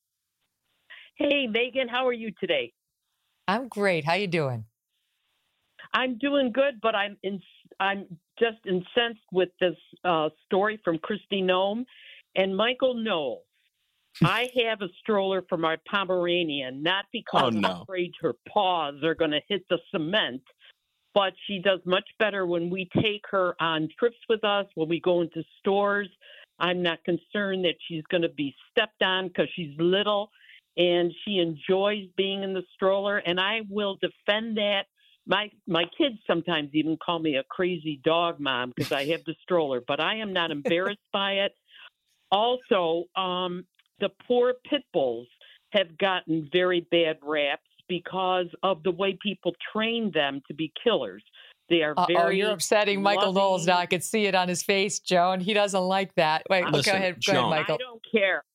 Hey, Megan, how are you today? I'm great. How you doing? I'm doing good, but I'm in, I'm just incensed with this uh, story from Kristi Noem and Michael Knowles. I have a stroller for my Pomeranian, not because Oh, I'm no. afraid her paws are going to hit the cement, but she does much better when we take her on trips with us, when we go into stores. I'm not concerned that she's going to be stepped on because she's little, and she enjoys being in the stroller, and I will defend that. My my kids sometimes even call me a crazy dog mom because I have the stroller, but I am not embarrassed by it. Also, um, the poor pit bulls have gotten very bad raps because of the way people train them to be killers. They are Uh-oh, very you're upsetting Michael loving. Knowles now. I could see it on his face, Joan. He doesn't like that. Wait, Listen, go ahead. Go Joan. ahead, Michael. I don't care.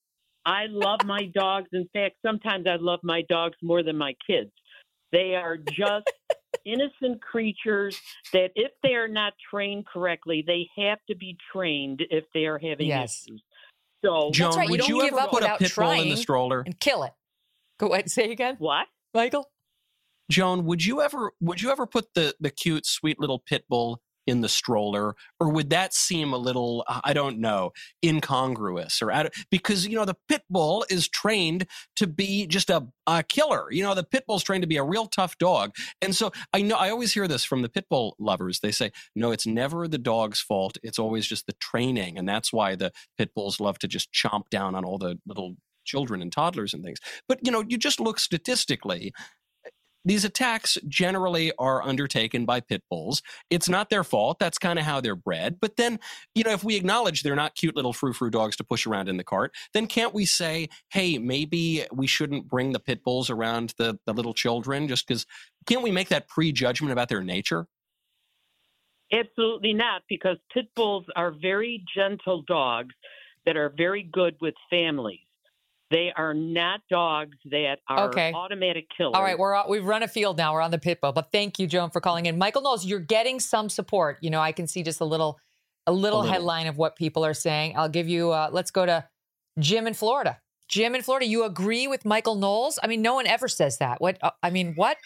I love my dogs. In fact, sometimes I love my dogs more than my kids. They are just innocent creatures that if they are not trained correctly, they have to be trained if they are having yes. issues. So, Joan, That's right. would You you, don't give ever up put a without pit bull trying in the stroller and kill it? Go ahead, say again. What, Michael? Joan, would you ever would you ever put the the cute, sweet little pit bull in the stroller, or would that seem a little, I don't know, incongruous? Or out of, because you know the pit bull is trained to be just a, a killer. You know the pit bull's trained to be a real tough dog, and so I know I always hear this from the pit bull lovers. They say, no, it's never the dog's fault. It's always just the training, and that's why the pit bulls love to just chomp down on all the little children and toddlers and things. But you know, you just look statistically. These attacks generally are undertaken by pit bulls. It's not their fault. That's kind of how they're bred. But then, you know, if we acknowledge they're not cute little frou-frou dogs to push around in the cart, then can't we say, hey, maybe we shouldn't bring the pit bulls around the, the little children just because, can't we make that prejudgment about their nature? Absolutely not, because pit bulls are very gentle dogs that are very good with families. They are not dogs that are okay. automatic killers. All right, we're we've run a field now. We're on the pit bull, but thank you, Joan, for calling in. Michael Knowles, you're getting some support. You know, I can see just a little, a little, a little. headline of what people are saying. I'll give you. Uh, let's go to Jim in Florida. Jim in Florida, you agree with Michael Knowles? I mean, no one ever says that. What? Uh, I mean, what?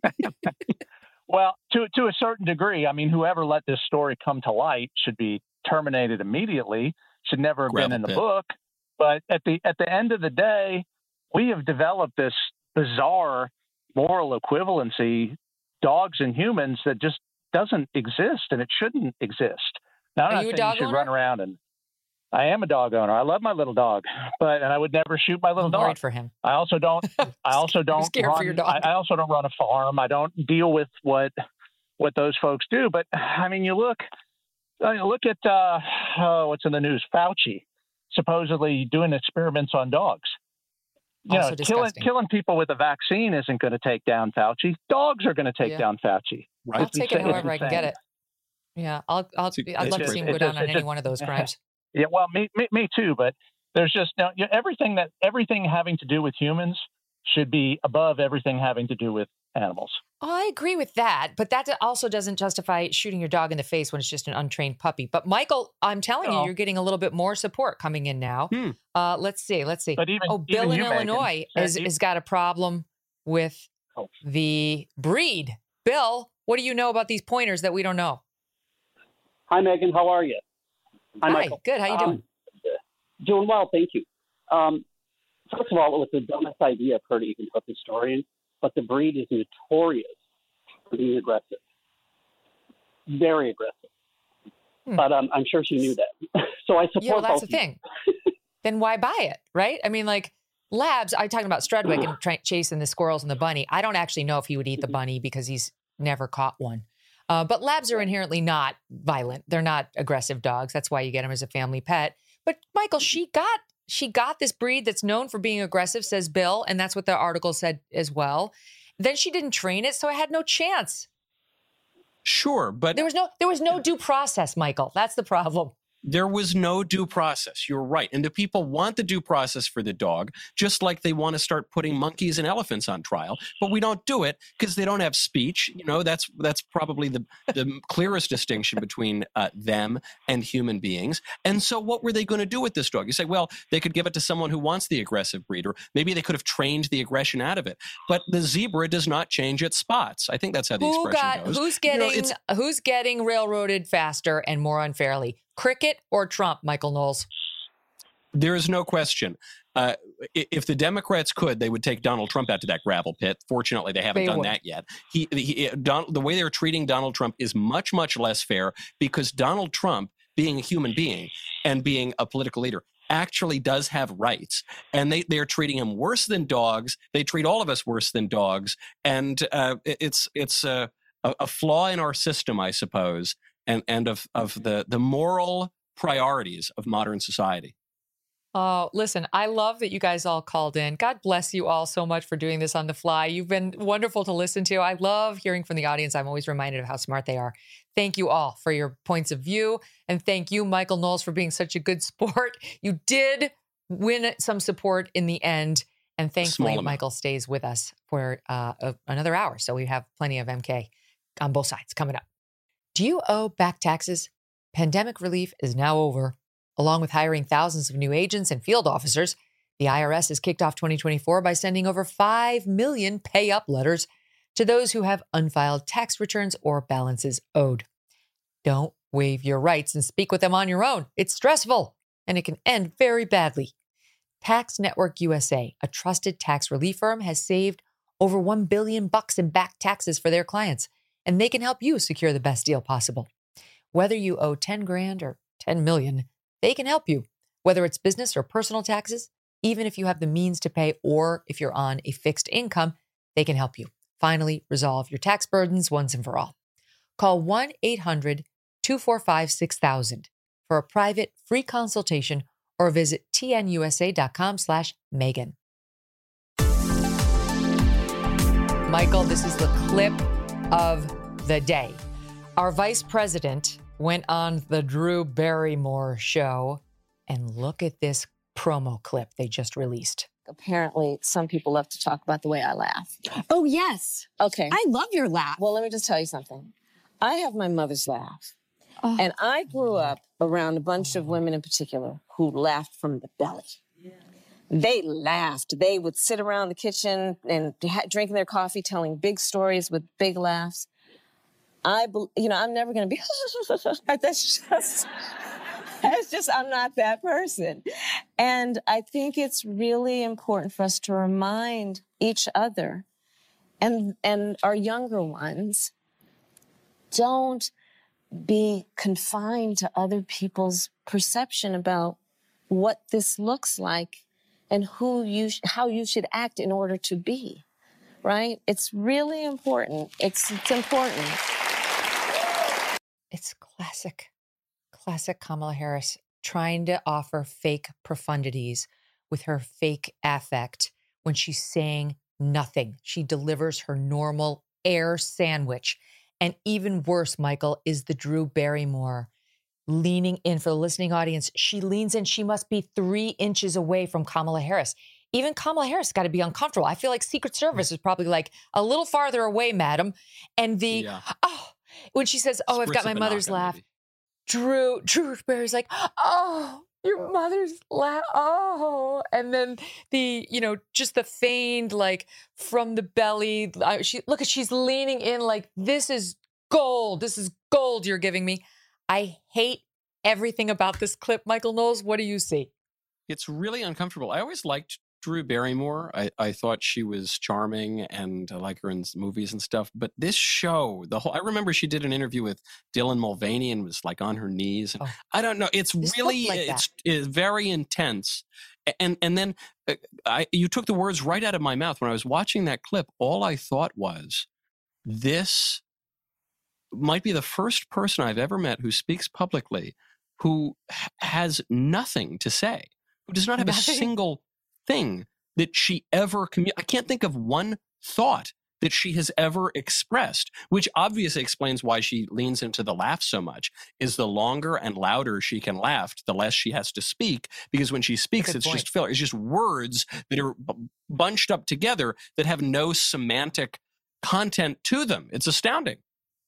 Well, to to a certain degree, I mean, whoever let this story come to light should be terminated immediately. Should never have Gravel been in the pit. book. But at the at the end of the day, we have developed this bizarre moral equivalency, dogs and humans, that just doesn't exist, and it shouldn't exist. Now, I'm Are not you a saying dog you should owner? run around and. I am a dog owner. I love my little dog, but and I would never shoot my little I'm dog. worried for him. I also don't. I also don't scared run. for your dog. I, I also don't run a farm. I don't deal with what what those folks do. But I mean, you look. I mean, look at uh, oh, what's in the news? Fauci supposedly doing experiments on dogs. You Also know, killing disgusting. killing people with a vaccine isn't going to take down Fauci. Dogs are going to take Yeah. down Fauci. Right. I'll It's take it insane. however I can get it. Yeah, I'll. I'll. It's a- I'd love to it's see him just- go it down just- on it any just- one of those crimes. Yeah, well, me, me, me too. But there's just you know, everything that everything having to do with humans should be above everything having to do with animals. Oh, I agree with that, but that also doesn't justify shooting your dog in the face when it's just an untrained puppy. But Michael, I'm telling you, No. you're getting a little bit more support coming in now. Hmm. Uh, let's see, let's see. But even oh, Bill even in you, Megan, Illinois uh, has, you- has got a problem with Oh. the breed. Bill, what do you know about these pointers that we don't know? Hi, Megan. How are you? Hi, Michael. good. How you doing? Um, doing well, thank you. Um, first of all, it was the dumbest idea I've heard of even a historian, but the breed is notorious for being aggressive, very aggressive. Hmm. But um, I'm sure she knew that. So I support Yeah, well, that's both the of you. thing. Then why buy it, right? I mean, like Labs, I talking about Strudwick and tra- chasing the squirrels and the bunny. I don't actually know if he would eat the bunny because he's never caught one. Uh, but Labs are inherently not violent. They're not aggressive dogs. That's why you get them as a family pet. But Michael, she got she got this breed that's known for being aggressive, says Bill, and that's what the article said as well. Then she didn't train it, so it had no chance. Sure, but There was no there was no due process, Michael. That's the problem. there was no due process. You're right. And the people want the due process for the dog, just like they want to start putting monkeys and elephants on trial. But we don't do it because they don't have speech. You know, that's that's probably the, the clearest distinction between uh, them and human beings. And so what were they going to do with this dog? You say, well, they could give it to someone who wants the aggressive breed, or maybe they could have trained the aggression out of it. But the zebra does not change its spots. I think that's how the Who expression got goes. who's You know, getting it's- who's getting railroaded faster and more unfairly? Cricket or Trump, Michael Knowles? There is no question. Uh, i- if the Democrats could, they would take Donald Trump out to that gravel pit. Fortunately, they haven't They done would. that yet. He, he, Don, the way they're treating Donald Trump is much, much less fair because Donald Trump, being a human being and being a political leader, actually does have rights. And they, they're treating him worse than dogs. They treat all of us worse than dogs. And uh, it- it's it's a, a, a flaw in our system, I suppose, and, and of, of the, the moral priorities of modern society. Oh, listen, I love that you guys all called in. God bless you all so much for doing this on the fly. You've been wonderful to listen to. I love hearing from the audience. I'm always reminded of how smart they are. Thank you all for your points of view. And thank you, Michael Knowles, for being such a good sport. You did win some support in the end. And thankfully, Small amount. Michael stays with us for uh, a, another hour. So we have plenty of M K on both sides coming up. Do you owe back taxes? Pandemic relief is now over. Along with hiring thousands of new agents and field officers, the I R S has kicked off twenty twenty-four by sending over five million pay-up letters to those who have unfiled tax returns or balances owed. Don't waive your rights and speak with them on your own. It's stressful, and it can end very badly. Tax Network U S A, a trusted tax relief firm, has saved over one billion bucks in back taxes for their clients, and they can help you secure the best deal possible. Whether you owe ten grand or ten million, they can help you. Whether it's business or personal taxes, even if you have the means to pay or if you're on a fixed income, they can help you finally resolve your tax burdens once and for all. Call one eight hundred two four five six thousand for a private free consultation or visit tnusa.com slash Megan. Michael, this is the clip of the day. Our vice president went on the Drew Barrymore show, and look at this promo clip they just released. Apparently, some people love to talk about the way I laugh. Oh, yes. Okay. I love your laugh. Well, let me just tell you something. I have my mother's laugh. Oh. And I grew up around a bunch of women in particular who laughed from the belly. Yeah. They laughed. They would sit around the kitchen and ha- drinking their coffee, telling big stories with big laughs. I, you know, I'm never going to be, that's just, that's just, I'm not that person. And I think it's really important for us to remind each other and, and our younger ones, don't be confined to other people's perception about what this looks like and who you, sh- how you should act in order to be, right? It's really important. It's, it's important. It's classic, classic Kamala Harris trying to offer fake profundities with her fake affect when she's saying nothing. She delivers her normal air sandwich. And even worse, Michael, is the Drew Barrymore leaning in. For the listening audience, she leans in. She must be three inches away from Kamala Harris. Even Kamala Harris got to be uncomfortable. I feel like Secret Service is probably like a little farther away, madam. And the, yeah. oh, when she says, oh, I've got my mother's laugh. Maybe. Drew, Drew Barry's like, oh, your mother's laugh. Oh, and then the, you know, just the feigned, like from the belly. I, she look at, she's leaning in like, this is gold. This is gold you're giving me. I hate everything about this clip. Michael Knowles, what do you see? It's really uncomfortable. I always liked Drew Barrymore. I, I thought she was charming and I like her in movies and stuff. But this show, the whole, I remember she did an interview with Dylan Mulvaney and was like on her knees. And oh. I don't know. It's this really, like it's, it's very intense. And and then uh, I, you took the words right out of my mouth. When I was watching that clip, all I thought was, this might be the first person I've ever met who speaks publicly who h- has nothing to say, who does not have nothing. a single thing that she ever commu- I can't think of one thought that she has ever expressed, which obviously explains why she leans into the laugh so much. Is the longer and louder she can laugh, the less she has to speak, because when she speaks, Good it's point. just filler. It's just words that are b- bunched up together that have no semantic content to them. It's astounding.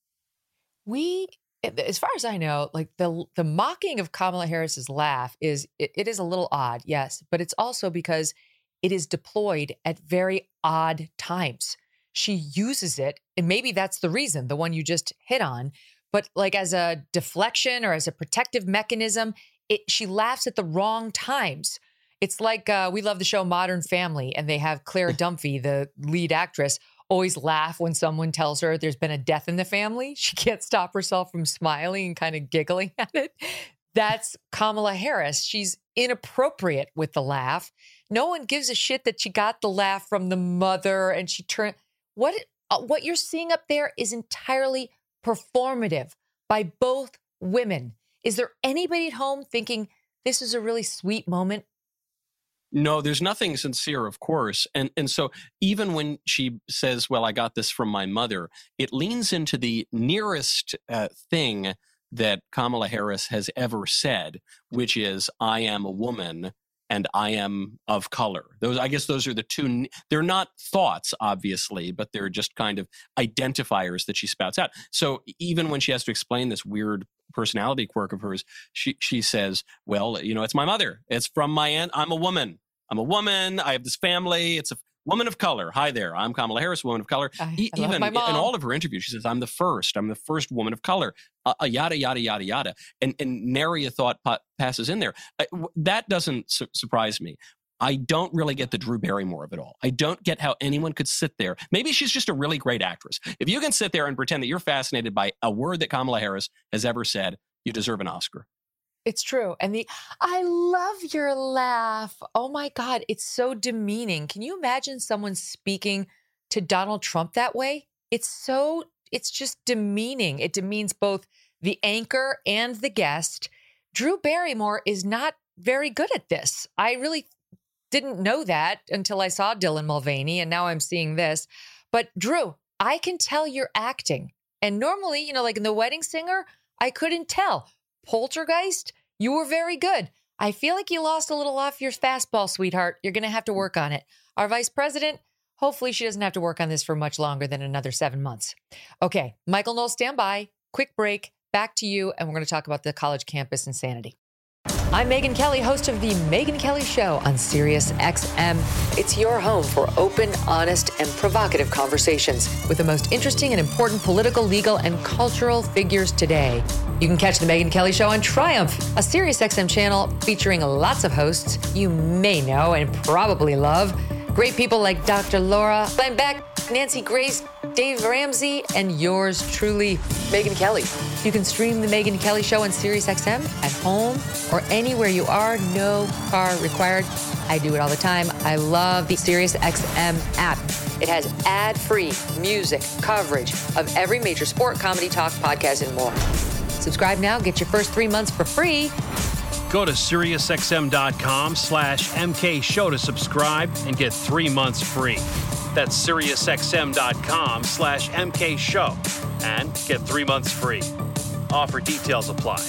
We, as far as I know, like the the mocking of Kamala Harris's laugh is, it, it is a little odd, yes, but it's also because it is deployed at very odd times. She uses it, and maybe that's the reason, the one you just hit on, but like as a deflection or as a protective mechanism, it, she laughs at the wrong times. It's like uh, we love the show Modern Family, and they have Claire Dunphy, the lead actress, always laugh when someone tells her there's been a death in the family. She can't stop herself from smiling and kind of giggling at it. That's Kamala Harris. She's inappropriate with the laugh. No one gives a shit that she got the laugh from the mother and she turned. What, uh, what you're seeing up there is entirely performative by both women. Is there anybody at home thinking this is a really sweet moment? No, there's nothing sincere, of course. And and so even when she says, well, I got this from my mother, it leans into the nearest uh, thing that Kamala Harris has ever said, which is, I am a woman and I am of color. Those, I guess those are the two, they're not thoughts, obviously, but they're just kind of identifiers that she spouts out. So even when she has to explain this weird personality quirk of hers, she, she says, well, you know, it's my mother. It's from my aunt. I'm a woman. I'm a woman. I have this family. It's a woman of color. Hi there. I'm Kamala Harris, woman of color. I, e- I love even my mom. in all of her interviews, she says, I'm the first. I'm the first woman of color. Uh, uh, yada, yada, yada, yada. And, and nary a thought pa- passes in there. Uh, w- that doesn't su- surprise me. I don't really get the Drew Barrymore of it all. I don't get how anyone could sit there. Maybe she's just a really great actress. If you can sit there and pretend that you're fascinated by a word that Kamala Harris has ever said, you deserve an Oscar. It's true. And the, I love your laugh. Oh my God. It's so demeaning. Can you imagine someone speaking to Donald Trump that way? It's so, it's just demeaning. It demeans both the anchor and the guest. Drew Barrymore is not very good at this. I really didn't know that until I saw Dylan Mulvaney, and now I'm seeing this. But Drew, I can tell you're acting. And normally, you know, like in The Wedding Singer, I couldn't tell. Poltergeist, you were very good. I feel like you lost a little off your fastball, sweetheart. You're going to have to work on it. Our vice president, hopefully she doesn't have to work on this for much longer than another seven months. Okay, Michael Knowles, stand by. Quick break. Back to you, and we're going to talk about the college campus insanity. I'm Megyn Kelly, host of the Megyn Kelly Show on Sirius X M. It's your home for open, honest, and provocative conversations with the most interesting and important political, legal, and cultural figures today. You can catch the Megyn Kelly Show on Triumph, a Sirius X M channel featuring lots of hosts you may know and probably love. Great people like Doctor Laura, Glenn Beck, Nancy Grace, Dave Ramsey, and yours truly, Megyn Kelly. You can stream the Megyn Kelly Show on Sirius X M at home or anywhere you are. No car required. I do it all the time. I love the Sirius X M app. It has ad-free music coverage of every major sport, comedy, talk, podcast, and more. Subscribe now. Get your first three months for free. Go to SiriusXM.com slash MK Show to subscribe and get three months free. That's SiriusXM.com slash MK Show and get three months free. Offer details apply.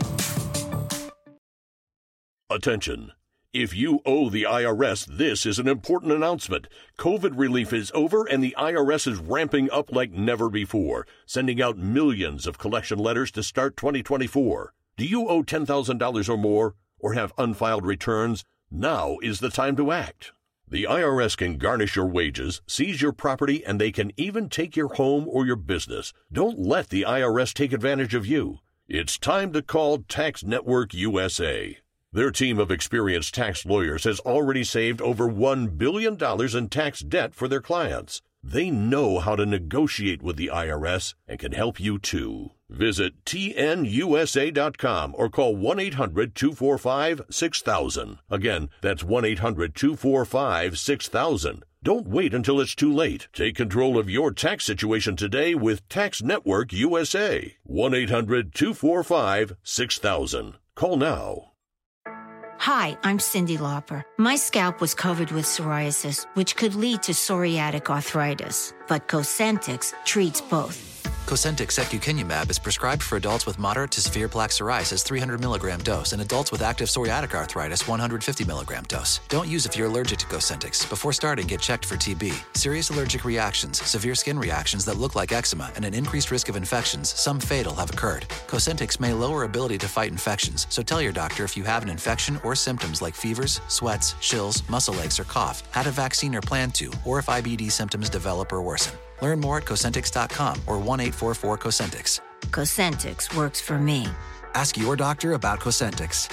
Attention. If you owe the I R S, this is an important announcement. COVID relief is over and the I R S is ramping up like never before, sending out millions of collection letters to start twenty twenty-four. Do you owe ten thousand dollars or more or have unfiled returns? Now is the time to act. The I R S can garnish your wages, seize your property, and they can even take your home or your business. Don't let the I R S take advantage of you. It's time to call Tax Network U S A. Their team of experienced tax lawyers has already saved over one billion dollars in tax debt for their clients. They know how to negotiate with the I R S and can help you too. Visit T N U S A dot com or call one eight hundred two four five six thousand. Again, that's one eight hundred two four five six thousand. Don't wait until it's too late. Take control of your tax situation today with Tax Network U S A. one eight hundred two four five six thousand. Call now. Hi, I'm Cyndi Lauper. My scalp was covered with psoriasis, which could lead to psoriatic arthritis, but Cosentyx treats both. Cosentyx secukinumab is prescribed for adults with moderate to severe plaque psoriasis three hundred milligram dose and adults with active psoriatic arthritis one hundred fifty milligram dose. Don't use if you're allergic to Cosentyx. Before starting, get checked for T B. Serious allergic reactions, severe skin reactions that look like eczema, and an increased risk of infections, some fatal, have occurred. Cosentyx may lower ability to fight infections, so tell your doctor if you have an infection or symptoms like fevers, sweats, chills, muscle aches, or cough, had a vaccine or plan to, or if I B D symptoms develop or worsen. Learn more at Cosentyx dot com or one eight four four Cosentyx. Cosentyx works for me. Ask your doctor about Cosentyx.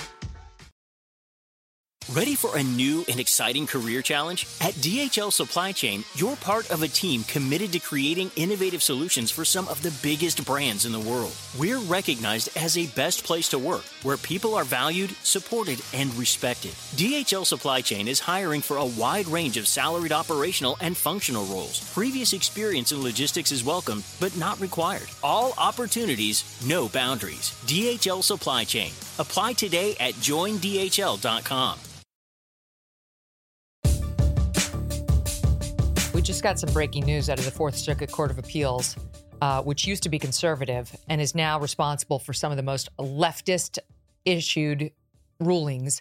Ready for a new and exciting career challenge? At D H L Supply Chain, you're part of a team committed to creating innovative solutions for some of the biggest brands in the world. We're recognized as a best place to work, where people are valued, supported, and respected. D H L Supply Chain is hiring for a wide range of salaried operational and functional roles. Previous experience in logistics is welcome, but not required. All opportunities, no boundaries. D H L Supply Chain. Apply today at join D H L dot com. We just got some breaking news out of the Fourth Circuit Court of Appeals, uh, which used to be conservative and is now responsible for some of the most leftist issued rulings.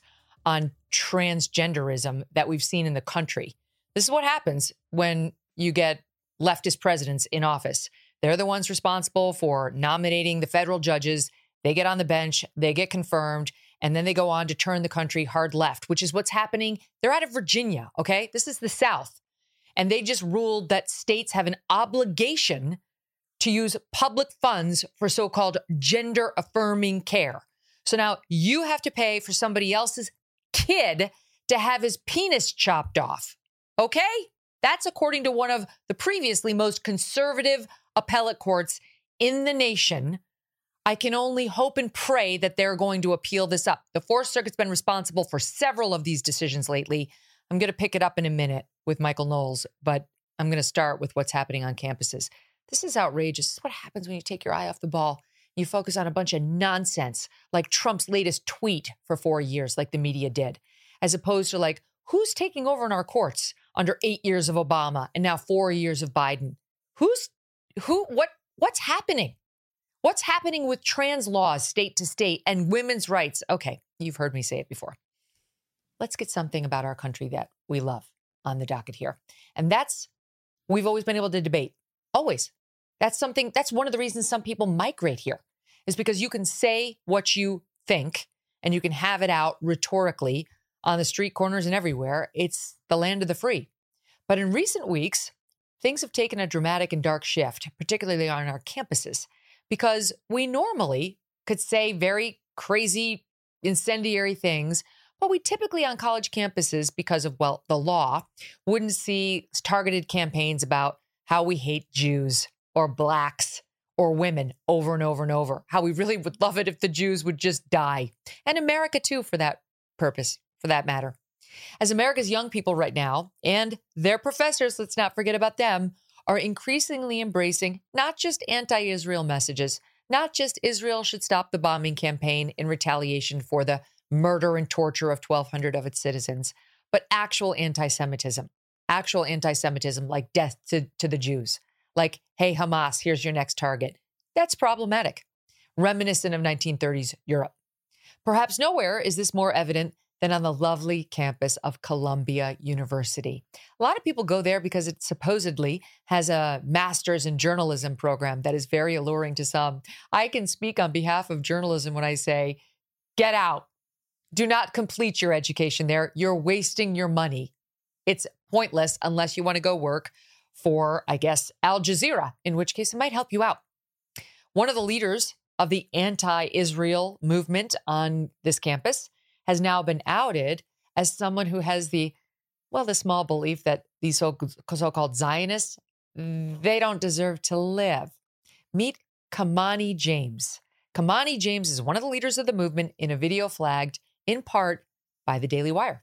on transgenderism that we've seen in the country. This is what happens when you get leftist presidents in office. They're the ones responsible for nominating the federal judges. They get on the bench, they get confirmed, and then they go on to turn the country hard left, which is what's happening. They're out of Virginia, okay? This is the South. And they just ruled that states have an obligation to use public funds for so-called gender-affirming care. So now you have to pay for somebody else's kid to have his penis chopped off, okay? That's according to one of the previously most conservative appellate courts in the nation. I can only hope and pray that they're going to appeal this up. The Fourth Circuit's been responsible for several of these decisions lately. I'm going to pick it up in a minute with Michael Knowles, but I'm going to start with what's happening on campuses. This is outrageous. This is what happens when you take your eye off the ball. You focus on a bunch of nonsense, like Trump's latest tweet for four years, like the media did, as opposed to like, who's taking over in our courts under eight years of Obama and now four years of Biden? Who's, who, what, what's happening? What's happening with trans laws state to state and women's rights? Okay, you've heard me say it before. Let's get something about our country that we love on the docket here. And that's, we've always been able to debate. Always. That's something, that's one of the reasons some people migrate here, is because you can say what you think and you can have it out rhetorically on the street corners and everywhere. It's the land of the free. But in recent weeks, things have taken a dramatic and dark shift, particularly on our campuses, because we normally could say very crazy, incendiary things, but we typically on college campuses, because of, well, the law, wouldn't see targeted campaigns about how we hate Jews or blacks or women over and over and over. How we really would love it if the Jews would just die. And America too, for that purpose, for that matter. As America's young people right now, and their professors, let's not forget about them, are increasingly embracing not just anti-Israel messages, not just Israel should stop the bombing campaign in retaliation for the murder and torture of twelve hundred of its citizens, but actual anti-Semitism, actual anti-Semitism like death to, to the Jews, like, hey, Hamas, here's your next target. That's problematic, reminiscent of nineteen thirties Europe. Perhaps nowhere is this more evident than on the lovely campus of Columbia University. A lot of people go there because it supposedly has a master's in journalism program that is very alluring to some. I can speak on behalf of journalism when I say, get out. Do not complete your education there. You're wasting your money. It's pointless unless you want to go work for, I guess, Al Jazeera, in which case it might help you out. One of the leaders of the anti-Israel movement on this campus has now been outed as someone who has the, well, the small belief that these so- so-called Zionists, they don't deserve to live. Meet Kamani James. Kamani James is one of the leaders of the movement in a video flagged in part by the Daily Wire.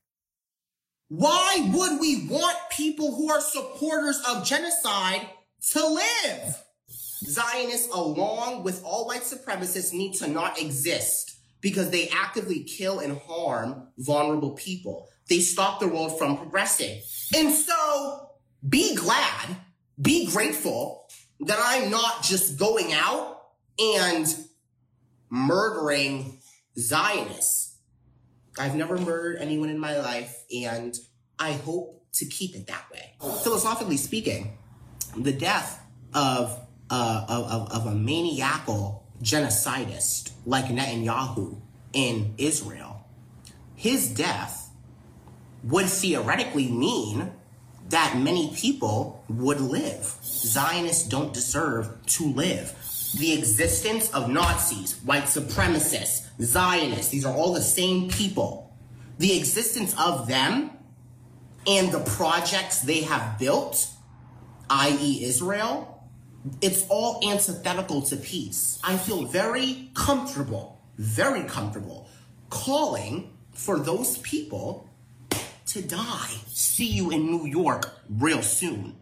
Why would we want people who are supporters of genocide to live? Zionists, along with all white supremacists, need to not exist because they actively kill and harm vulnerable people. They stop the world from progressing. And so be glad, be grateful that I'm not just going out and murdering Zionists. I've never murdered anyone in my life, and I hope to keep it that way. Philosophically speaking, the death of, uh, of, of a maniacal genocidist like Netanyahu in Israel, his death would theoretically mean that many people would live. Zionists don't deserve to live. The existence of Nazis, white supremacists, Zionists, these are all the same people. The existence of them and the projects they have built, that is. Israel, it's all antithetical to peace. I feel very comfortable, very comfortable calling for those people to die. See you in New York real soon.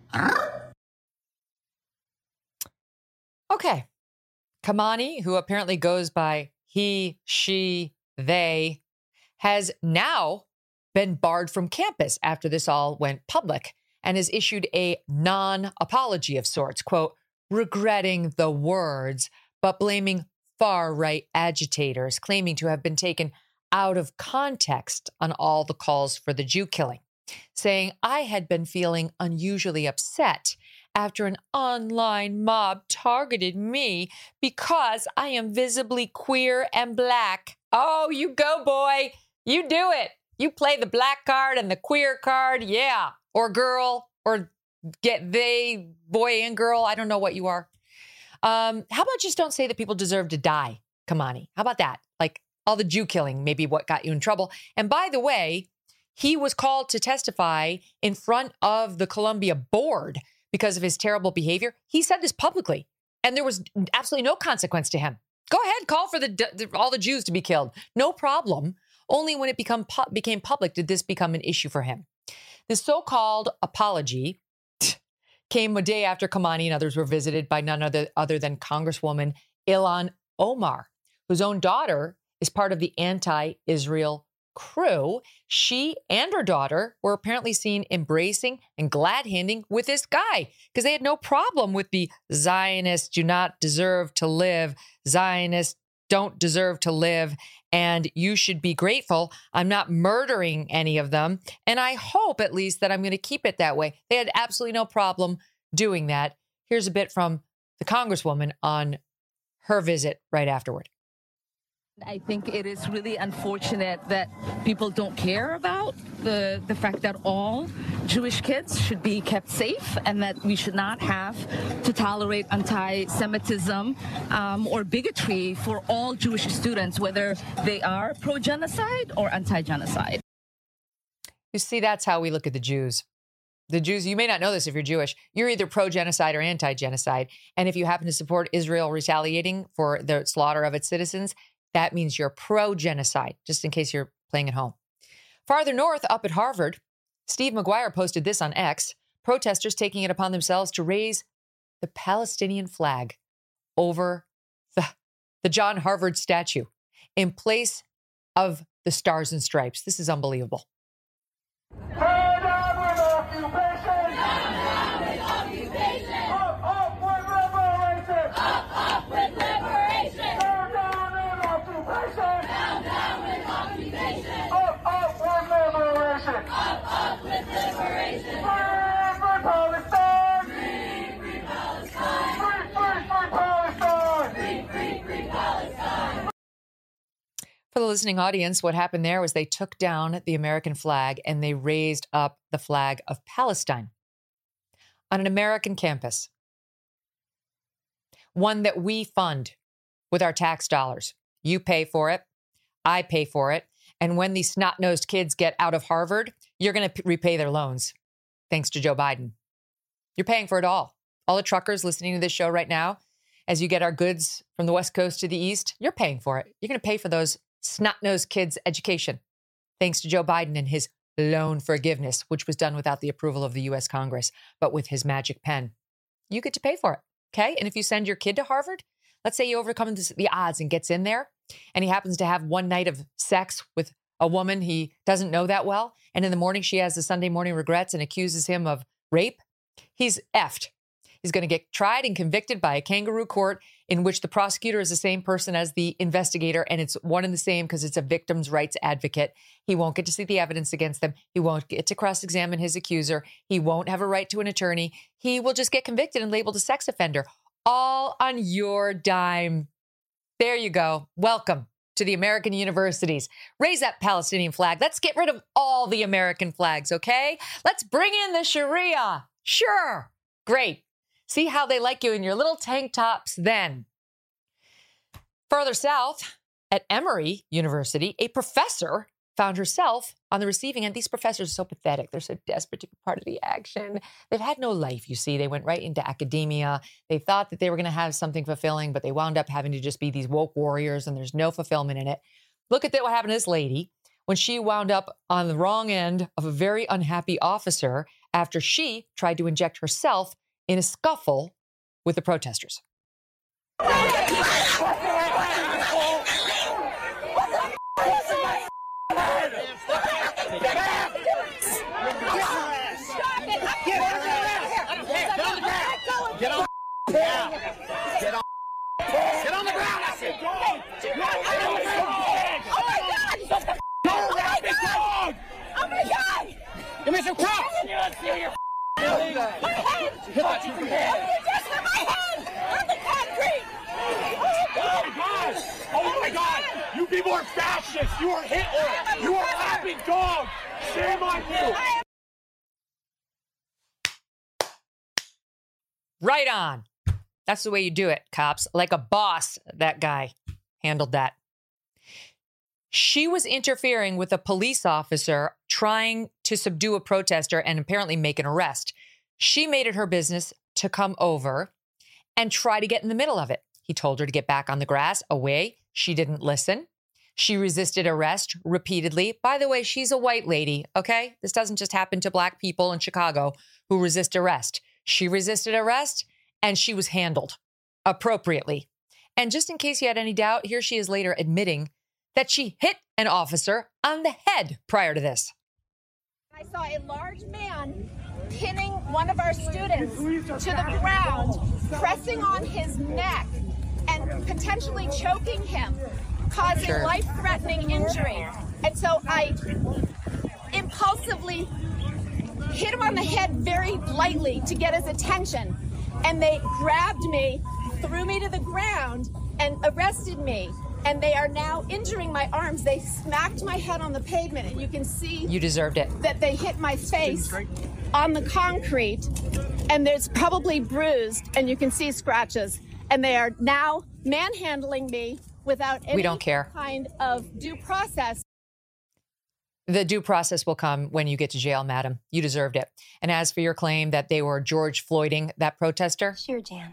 Okay. Kamani, who apparently goes by he, she, they, has now been barred from campus after this all went public and has issued a non-apology of sorts, quote, regretting the words, but blaming far-right agitators, claiming to have been taken out of context on all the calls for the Jew killing, saying, I had been feeling unusually upset after an online mob targeted me because I am visibly queer and black. Oh, you go, boy. You do it. You play the black card and the queer card. Yeah. Or girl, or get they, boy and girl. I don't know what you are. Um, how about just don't say that people deserve to die, Kamani? How about that? Like all the Jew killing, maybe what got you in trouble. And by the way, he was called to testify in front of the Columbia board because of his terrible behavior. He said this publicly, and there was absolutely no consequence to him. Go ahead, call for the, the all the Jews to be killed. No problem. Only when it become became public did this become an issue for him. This so-called apology came a day after Kamani and others were visited by none other, other than Congresswoman Ilhan Omar, whose own daughter is part of the anti-Israel crew. She and her daughter were apparently seen embracing and glad-handing with this guy because they had no problem with the Zionists do not deserve to live, Zionists don't deserve to live, and you should be grateful I'm not murdering any of them. And I hope at least that I'm going to keep it that way. They had absolutely no problem doing that. Here's a bit from the Congresswoman on her visit right afterward. I think it is really unfortunate that people don't care about the, the fact that all Jewish kids should be kept safe and that we should not have to tolerate anti-Semitism um, or bigotry for all Jewish students, whether they are pro-genocide or anti-genocide. You see, that's how we look at the Jews. The Jews, you may not know this if you're Jewish, you're either pro-genocide or anti-genocide. And if you happen to support Israel retaliating for the slaughter of its citizens, that means you're pro-genocide, just in case you're playing at home. Farther north, up at Harvard, Steve McGuire posted this on X, protesters taking it upon themselves to raise the Palestinian flag over the, the John Harvard statue in place of the Stars and Stripes. This is unbelievable. For the listening audience, what happened there was they took down the American flag and they raised up the flag of Palestine on an American campus, one that we fund with our tax dollars. You pay for it. I pay for it. And when these snot-nosed kids get out of Harvard, you're going to repay their loans, thanks to Joe Biden. You're paying for it all. All the truckers listening to this show right now, as you get our goods from the West Coast to the East, you're paying for it. You're going to pay for those snot-nosed kids' education, thanks to Joe Biden and his loan forgiveness, which was done without the approval of the U S Congress, but with his magic pen. You get to pay for it, okay? And if you send your kid to Harvard, let's say you overcome the odds and gets in there, and he happens to have one night of sex with a woman he doesn't know that well, and in the morning she has the Sunday morning regrets and accuses him of rape, he's effed. He's going to get tried and convicted by a kangaroo court in which the prosecutor is the same person as the investigator, and it's one and the same because it's a victim's rights advocate. He won't get to see the evidence against them. He won't get to cross-examine his accuser. He won't have a right to an attorney. He will just get convicted and labeled a sex offender, all on your dime. There you go. Welcome to the American universities. Raise that Palestinian flag. Let's get rid of all the American flags, okay? Let's bring in the Sharia. Sure. Great. See how they like you in your little tank tops then. Further south, at Emory University, a professor found herself on the receiving end. These professors are so pathetic. They're so desperate to be part of the action. They've had no life, you see. They went right into academia. They thought that they were going to have something fulfilling, but they wound up having to just be these woke warriors, and there's no fulfillment in it. Look at what happened to this lady when she wound up on the wrong end of a very unhappy officer after she tried to inject herself in a scuffle with the protesters. Get on the ground. Get on. Get on the ground. I said, go. Get on the ground. Oh my God. cops! You don't see your building! My head! Touch your head! You just hit my head! On the concrete! Oh my God! Oh my God! You people are fascists! You are Hitler! You are laughing dogs! Shame on you! Right on. That's the way you do it, cops. Like a boss, that guy handled that. She was interfering with a police officer trying to subdue a protester and apparently make an arrest. She made it her business to come over and try to get in the middle of it. He told her to get back on the grass, away. She didn't listen. She resisted arrest repeatedly. By the way, she's a white lady, okay? This doesn't just happen to black people in Chicago who resist arrest. She resisted arrest and she was handled appropriately. And just in case you had any doubt, here she is later admitting that she hit an officer on the head prior to this. I saw a large man pinning one of our students to the ground, pressing on his neck and potentially choking him, causing sure. life-threatening injury. And so I impulsively hit him on the head very lightly to get his attention. And they grabbed me, threw me to the ground, and arrested me. And they are now injuring my arms. They smacked my head on the pavement, and you can see you deserved it. That they hit my face on the concrete, and there's probably bruised, and you can see scratches. And they are now manhandling me without any we don't care. kind of due process. The due process will come when you get to jail, madam. You deserved it. And as for your claim that they were George Floyding that protester, sure, Jan.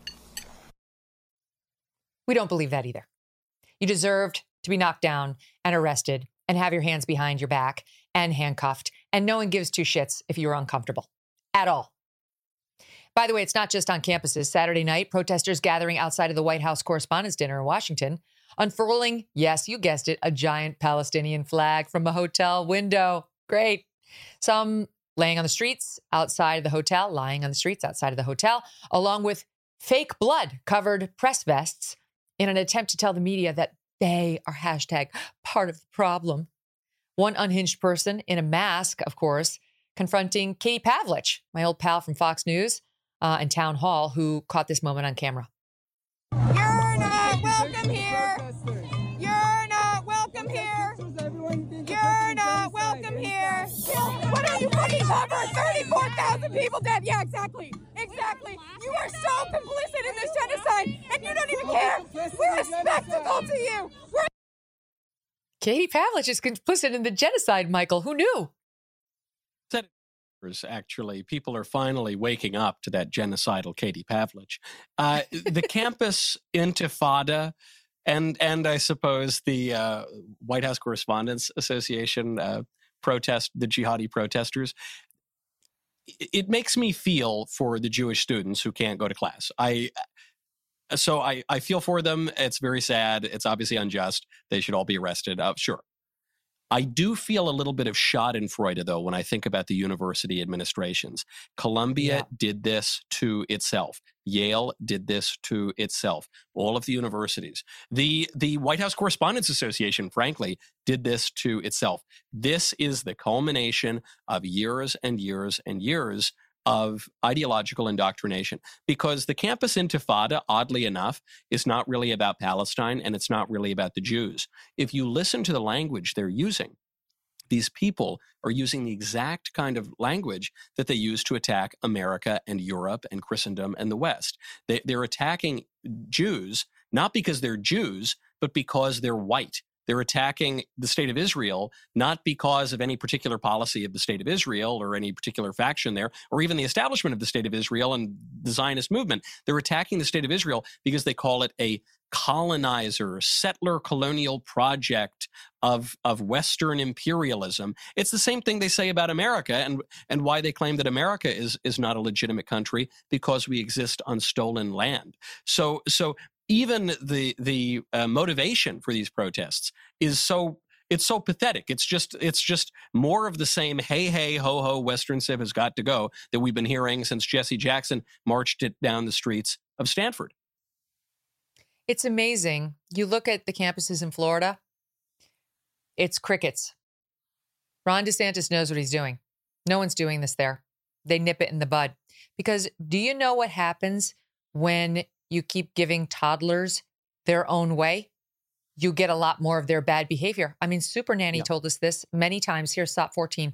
We don't believe that either. You deserved to be knocked down and arrested and have your hands behind your back and handcuffed. And no one gives two shits if you're uncomfortable at all. By the way, it's not just on campuses. Saturday night, protesters gathering outside of the White House Correspondents' Dinner in Washington, unfurling, yes, you guessed it, a giant Palestinian flag from a hotel window. Great. Some laying on the streets outside of the hotel, lying on the streets outside of the hotel, along with fake blood-covered press vests in an attempt to tell the media that they are hashtag part of the problem. One unhinged person in a mask, of course, confronting Katie Pavlich, my old pal from Fox News uh, and Town Hall, who caught this moment on camera. You're not welcome here. You're not welcome here. You're not welcome here. What are you fucking cover? thirty-four thousand people dead. Yeah, exactly. Exactly. You are so complicit in this genocide, and you don't even care. We're a spectacle to you. We're- Katie Pavlich is complicit in the genocide, Michael. Who knew? Actually, people are finally waking up to that genocidal Katie Pavlich. Uh, the campus intifada, and and I suppose the uh, White House Correspondents Association uh, protest, the jihadi protesters. It, it makes me feel for the Jewish students who can't go to class. I so I I feel for them. It's very sad. It's obviously unjust. They should all be arrested. Uh, sure. I do feel a little bit of schadenfreude, though, when I think about the university administrations. Columbia yeah. did this to itself. Yale did this to itself. All of the universities. The, the White House Correspondents Association, frankly, did this to itself. This is the culmination of years and years and years of ideological indoctrination, because the campus intifada, oddly enough, is not really about Palestine, and it's not really about the Jews. If you listen to the language they're using, these people are using the exact kind of language that they use to attack America and Europe and Christendom and the West. They, they're attacking Jews, not because they're Jews, but because they're white. They're attacking the state of Israel, not because of any particular policy of the state of Israel or any particular faction there, or even the establishment of the state of Israel and the Zionist movement. They're attacking the state of Israel because they call it a colonizer, settler colonial project of, of Western imperialism. It's the same thing they say about America, and, and why they claim that America is, is not a legitimate country, because we exist on stolen land. So, so even the the uh, motivation for these protests is so it's so pathetic. It's just it's just more of the same. Hey hey ho ho, Western Civ has got to go, that we've been hearing since Jesse Jackson marched it down the streets of Stanford. It's amazing. You look at the campuses in Florida. It's crickets. Ron DeSantis knows what he's doing. No one's doing this there. They nip it in the bud. Because do you know what happens when you keep giving toddlers their own way? You get a lot more of their bad behavior. I mean, Super Nanny yeah. told us this many times. Here's S O P fourteen.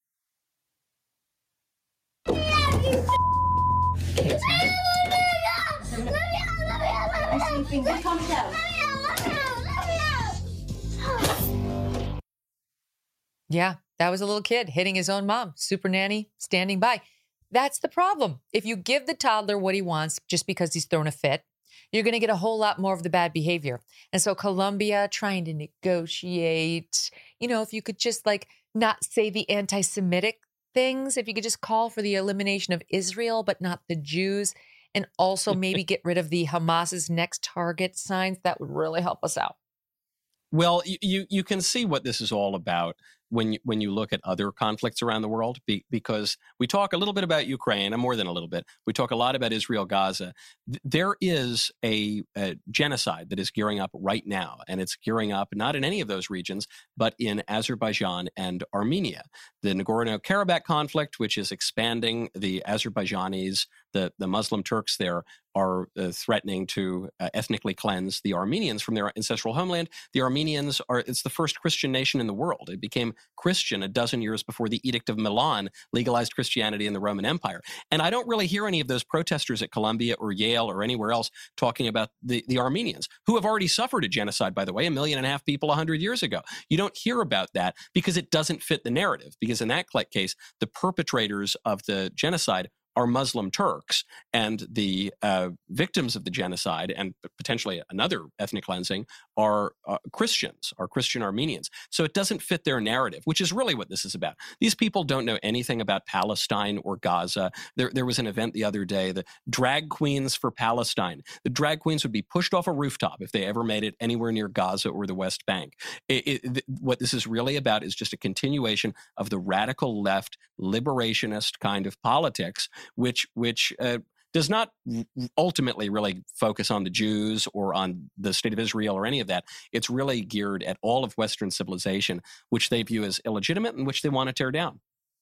Yeah, that was a little kid hitting his own mom. Super Nanny standing by. That's the problem. If you give the toddler what he wants just because he's thrown a fit, you're going to get a whole lot more of the bad behavior. And so Colombia trying to negotiate, you know, if you could just like not say the anti-Semitic things, if you could just call for the elimination of Israel, but not the Jews, and also maybe get rid of the Hamas's next target signs, that would really help us out. Well, you you can see what this is all about when you, when you look at other conflicts around the world, be, because we talk a little bit about Ukraine, and more than a little bit. We talk a lot about Israel, Gaza. There is a, a genocide that is gearing up right now, and it's gearing up not in any of those regions, but in Azerbaijan and Armenia. The Nagorno-Karabakh conflict, which is expanding, the Azerbaijanis, the, the Muslim Turks there, are uh, threatening to uh, ethnically cleanse the Armenians from their ancestral homeland. The Armenians are, it's the first Christian nation in the world. It became Christian a dozen years before the Edict of Milan legalized Christianity in the Roman Empire. And I don't really hear any of those protesters at Columbia or Yale or anywhere else talking about the, the Armenians, who have already suffered a genocide, by the way, a million and a half people a hundred years ago. You don't hear about that because it doesn't fit the narrative, because in that case, the perpetrators of the genocide are Muslim Turks, and the uh, victims of the genocide and potentially another ethnic cleansing are uh, Christians, are Christian Armenians. So it doesn't fit their narrative, which is really what this is about. These people don't know anything about Palestine or Gaza. There, there was an event the other day, the Drag Queens for Palestine. The drag queens would be pushed off a rooftop if they ever made it anywhere near Gaza or the West Bank. It, it, th- what this is really about is just a continuation of the radical left liberationist kind of politics, which which uh, does not ultimately really focus on the Jews or on the state of Israel or any of that. It's really geared at all of Western civilization, which they view as illegitimate and which they want to tear down.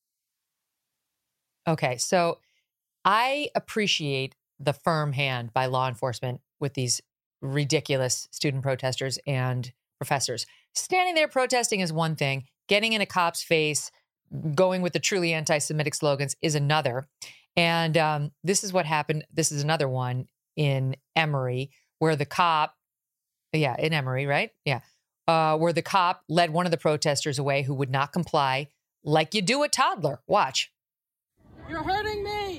Okay, so I appreciate the firm hand by law enforcement with these ridiculous student protesters and professors. Standing there protesting is one thing. Getting in a cop's face, going with the truly anti-Semitic slogans is another. And um, this is what happened. This is another one in Emory, where the cop, yeah, in Emory, right? Yeah. Uh, where the cop led one of the protesters away who would not comply, like you do a toddler. Watch. You're hurting me.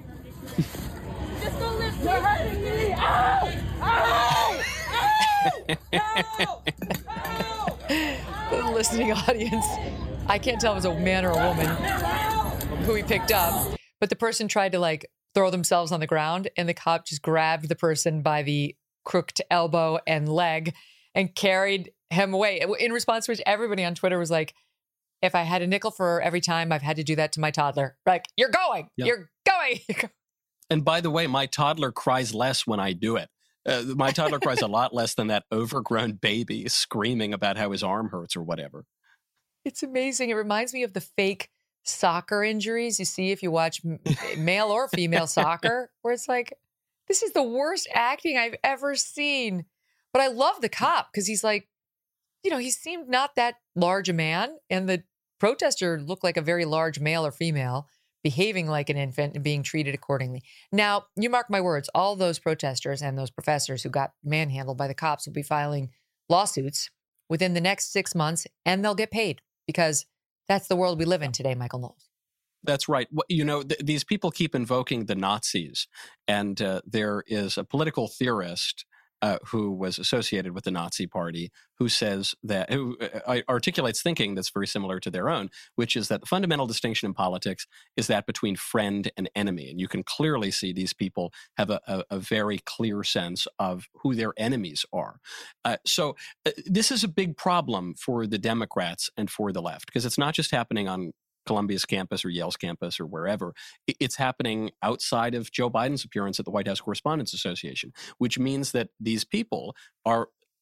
Just don't lift me. You're hurting me. Ow! Ow! Ow! Ow! Ow! The listening audience, I can't tell if it was a man or a woman who he picked up, but the person tried to like throw themselves on the ground, and the cop just grabbed the person by the crooked elbow and leg and carried him away. In response to which everybody on Twitter was like, if I had a nickel for every time I've had to do that to my toddler, like, you're going, yep. you're going. And by the way, my toddler cries less when I do it. Uh, my toddler cries a lot less than that overgrown baby screaming about how his arm hurts or whatever. It's amazing. It reminds me of the fake soccer injuries you see if you watch m- male or female soccer, where it's like, this is the worst acting I've ever seen. But I love the cop because he's like, you know, he seemed not that large a man, and the protester looked like a very large male or female, behaving like an infant and being treated accordingly. Now, you mark my words, all those protesters and those professors who got manhandled by the cops will be filing lawsuits within the next six months, and they'll get paid, because that's the world we live in today, Michael Knowles. That's right. You know, th- these people keep invoking the Nazis, and uh, there is a political theorist Uh, who was associated with the Nazi Party, who says that, who uh, articulates thinking that's very similar to their own, which is that the fundamental distinction in politics is that between friend and enemy. And you can clearly see these people have a, a, a very clear sense of who their enemies are. Uh, so uh, this is a big problem for the Democrats and for the left, because it's not just happening on Columbia's campus or Yale's campus or wherever. It's happening outside of Joe Biden's appearance at the White House Correspondents Association, which means that these people are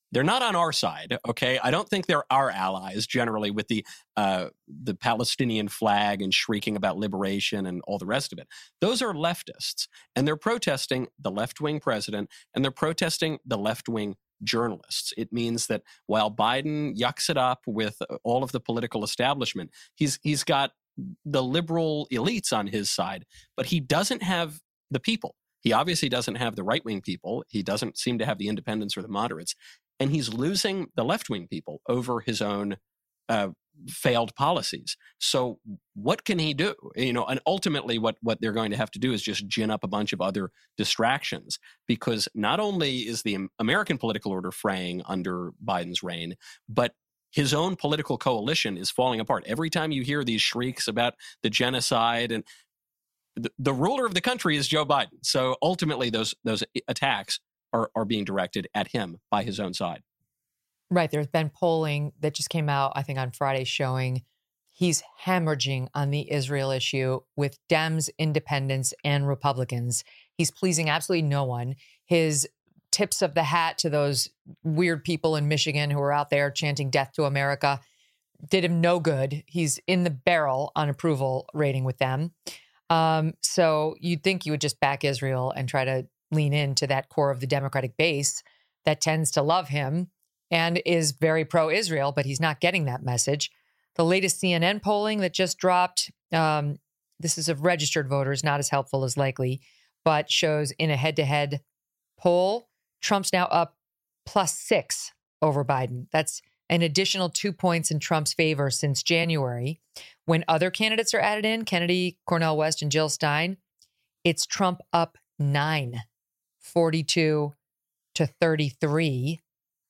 They're not on our side, okay? I don't think they're our allies generally with the uh, the Palestinian flag and shrieking about liberation and all the rest of it. Those are leftists, and they're protesting the left-wing president, and they're protesting the left-wing journalists. It means that while Biden yucks it up with all of the political establishment, he's he's got the liberal elites on his side, but he doesn't have the people. He obviously doesn't have the right-wing people. He doesn't seem to have the independents or the moderates. And he's losing the left-wing people over his own uh, failed policies. So what can he do? You know, and ultimately what, what they're going to have to do is just gin up a bunch of other distractions, because not only is the American political order fraying under Biden's reign, but his own political coalition is falling apart. Every time you hear these shrieks about the genocide, and the, the ruler of the country is Joe Biden. So ultimately those those attacks Are, are being directed at him by his own side. Right. There's been polling that just came out, I think, on Friday showing he's hemorrhaging on the Israel issue with Dems, independents, and Republicans. He's pleasing absolutely no one. His tips of the hat to those weird people in Michigan who are out there chanting death to America did him no good. He's in the barrel on approval rating with them. Um, so you'd think you would just back Israel and try to lean into that core of the Democratic base that tends to love him and is very pro-Israel, but he's not getting that message. The latest C N N polling that just dropped, um, this is of registered voters, not as helpful as likely, but shows in a head-to-head poll, Trump's now up plus six over Biden. That's an additional two points in Trump's favor since January. When other candidates are added in, Kennedy, Cornel West, and Jill Stein, it's Trump up nine. forty-two to thirty-three.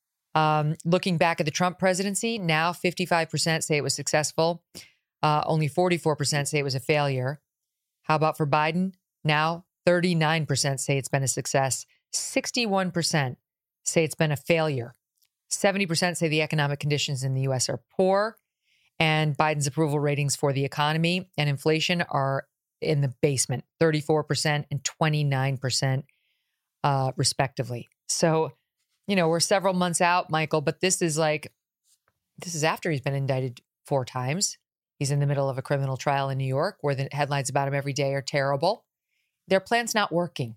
Um, looking back at the Trump presidency, now fifty-five percent say it was successful. Uh, only forty-four percent say it was a failure. How about for Biden? Now thirty-nine percent say it's been a success. sixty-one percent say it's been a failure. seventy percent say the economic conditions in the U S are poor. And Biden's approval ratings for the economy and inflation are in the basement, thirty-four percent and twenty-nine percent. Uh, respectively. So, you know, we're several months out, Michael, but this is like, this is after he's been indicted four times. He's in the middle of a criminal trial in New York where the headlines about him every day are terrible. Their plan's not working.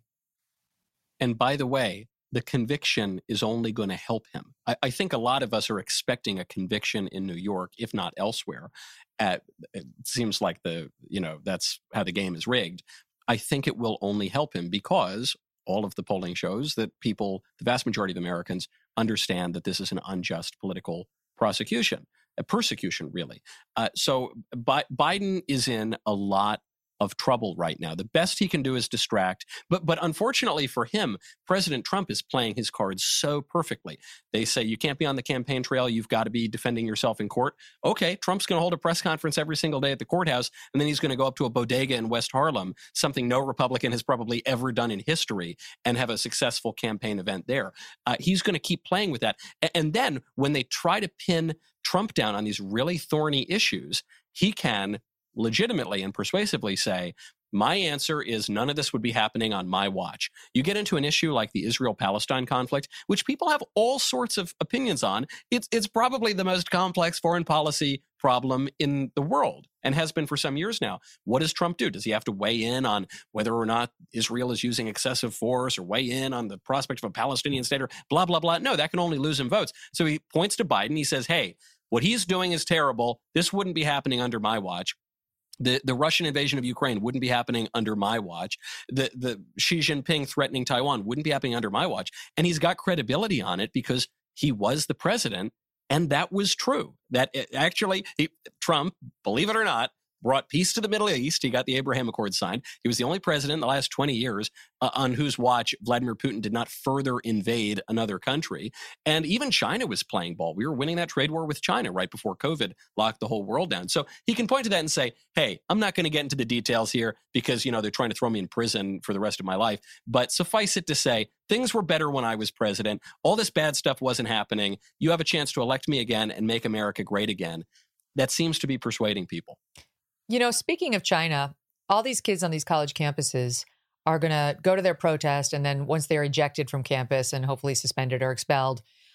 And by the way, the conviction is only going to help him. I, I think a lot of us are expecting a conviction in New York, if not elsewhere. At, it seems like the, you know, that's how the game is rigged. I think it will only help him because all of the polling shows that people, the vast majority of Americans, understand that this is an unjust political prosecution, a persecution, really. Uh, so Bi- Biden is in a lot of trouble right now. The best he can do is distract. But but unfortunately for him, President Trump is playing his cards so perfectly. They say you can't be on the campaign trail. You've got to be defending yourself in court. Okay, Trump's going to hold a press conference every single day at the courthouse, and then he's going to go up to a bodega in West Harlem, something no Republican has probably ever done in history, and have a successful campaign event there. Uh, he's going to keep playing with that. And then when they try to pin Trump down on these really thorny issues, he can legitimately and persuasively say, my answer is none of this would be happening on my watch. You get into an issue like the Israel-Palestine conflict, which people have all sorts of opinions on. It's, it's probably the most complex foreign policy problem in the world and has been for some years now. What does Trump do? Does he have to weigh in on whether or not Israel is using excessive force or weigh in on the prospect of a Palestinian state or blah, blah, blah? No, that can only lose him votes. So he points to Biden. He says, hey, what he's doing is terrible. This wouldn't be happening under my watch. The, the Russian invasion of Ukraine wouldn't be happening under my watch. The, the Xi Jinping threatening Taiwan wouldn't be happening under my watch. And he's got credibility on it because he was the president. And that was true. That it, actually, he, Trump, believe it or not, brought peace to the Middle East. He got the Abraham Accords signed. He was the only president in the last twenty years uh, on whose watch Vladimir Putin did not further invade another country. And even China was playing ball. We were winning that trade war with China right before COVID locked the whole world down. So he can point to that and say, hey, I'm not going to get into the details here because, you know, they're trying to throw me in prison for the rest of my life. But suffice it to say, things were better when I was president. All this bad stuff wasn't happening. You have a chance to elect me again and make America great again. That seems to be persuading people. You know, speaking of China, all these kids on these college campuses are going to go to their protest. And then once they're ejected from campus and hopefully suspended or expelled,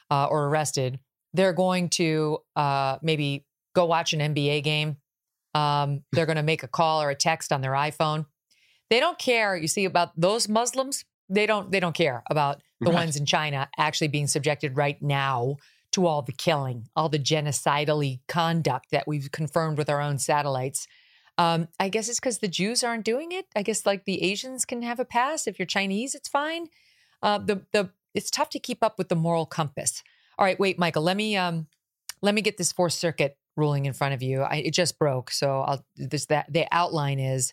uh, or arrested, they're going to uh, maybe go watch an N B A game. Um, they're going to make a call or a text on their iPhone. They don't care, you see, about those Muslims. They don't, they don't care about the Right. ones in China actually being subjected right now to all the killing, all the genocidally conduct that we've confirmed with our own satellites. Um, I guess it's because the Jews aren't doing it. I guess like the Asians can have a pass. If you're Chinese, it's fine. Uh, the the it's tough to keep up with the moral compass. All right, wait, Michael, let me um let me get this Fourth Circuit ruling in front of you. I, it just broke, so I'll this that the outline is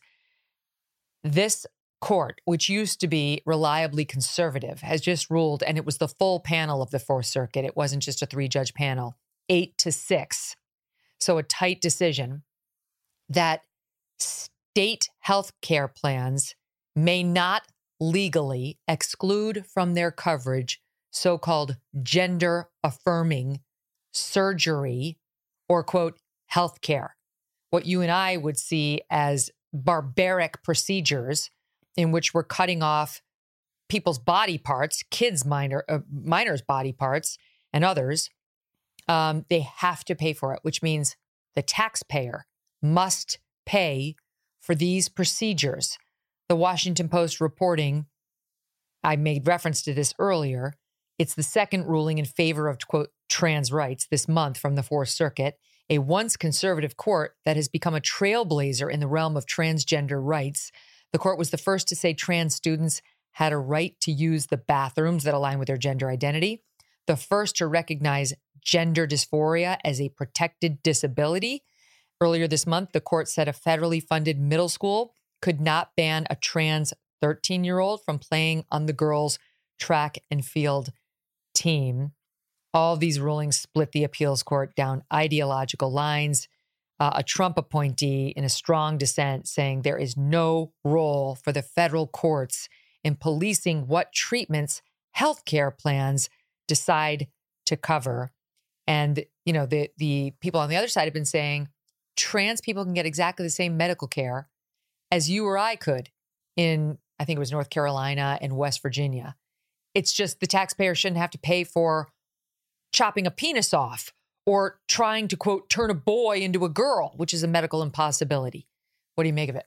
this court, which used to be reliably conservative, has just ruled, and it was the full panel of the Fourth Circuit. It wasn't just a three-judge panel, eight to six. So a tight decision that state health care plans may not legally exclude from their coverage so-called gender-affirming surgery or, quote, health care. What you and I would see as barbaric procedures in which we're cutting off people's body parts, kids' minor, uh, minors' body parts, and others, um, they have to pay for it, which means the taxpayer must pay for these procedures. The Washington Post reporting, I made reference to this earlier, it's the second ruling in favor of, quote, trans rights this month from the Fourth Circuit, a once conservative court that has become a trailblazer in the realm of transgender rights. The court was the first to say trans students had a right to use the bathrooms that align with their gender identity, the first to recognize gender dysphoria as a protected disability. Earlier this month, the court said a federally funded middle school could not ban a trans thirteen-year-old from playing on the girls' track and field team. All these rulings split the appeals court down ideological lines. Uh, a Trump appointee in a strong dissent saying there is no role for the federal courts in policing what treatments healthcare plans decide to cover. And, you know, the the people on the other side have been saying trans people can get exactly the same medical care as you or I could in, I think it was North Carolina and West Virginia. It's just the taxpayer shouldn't have to pay for chopping a penis off or trying to, quote, turn a boy into a girl, which is a medical impossibility. What do you make of it?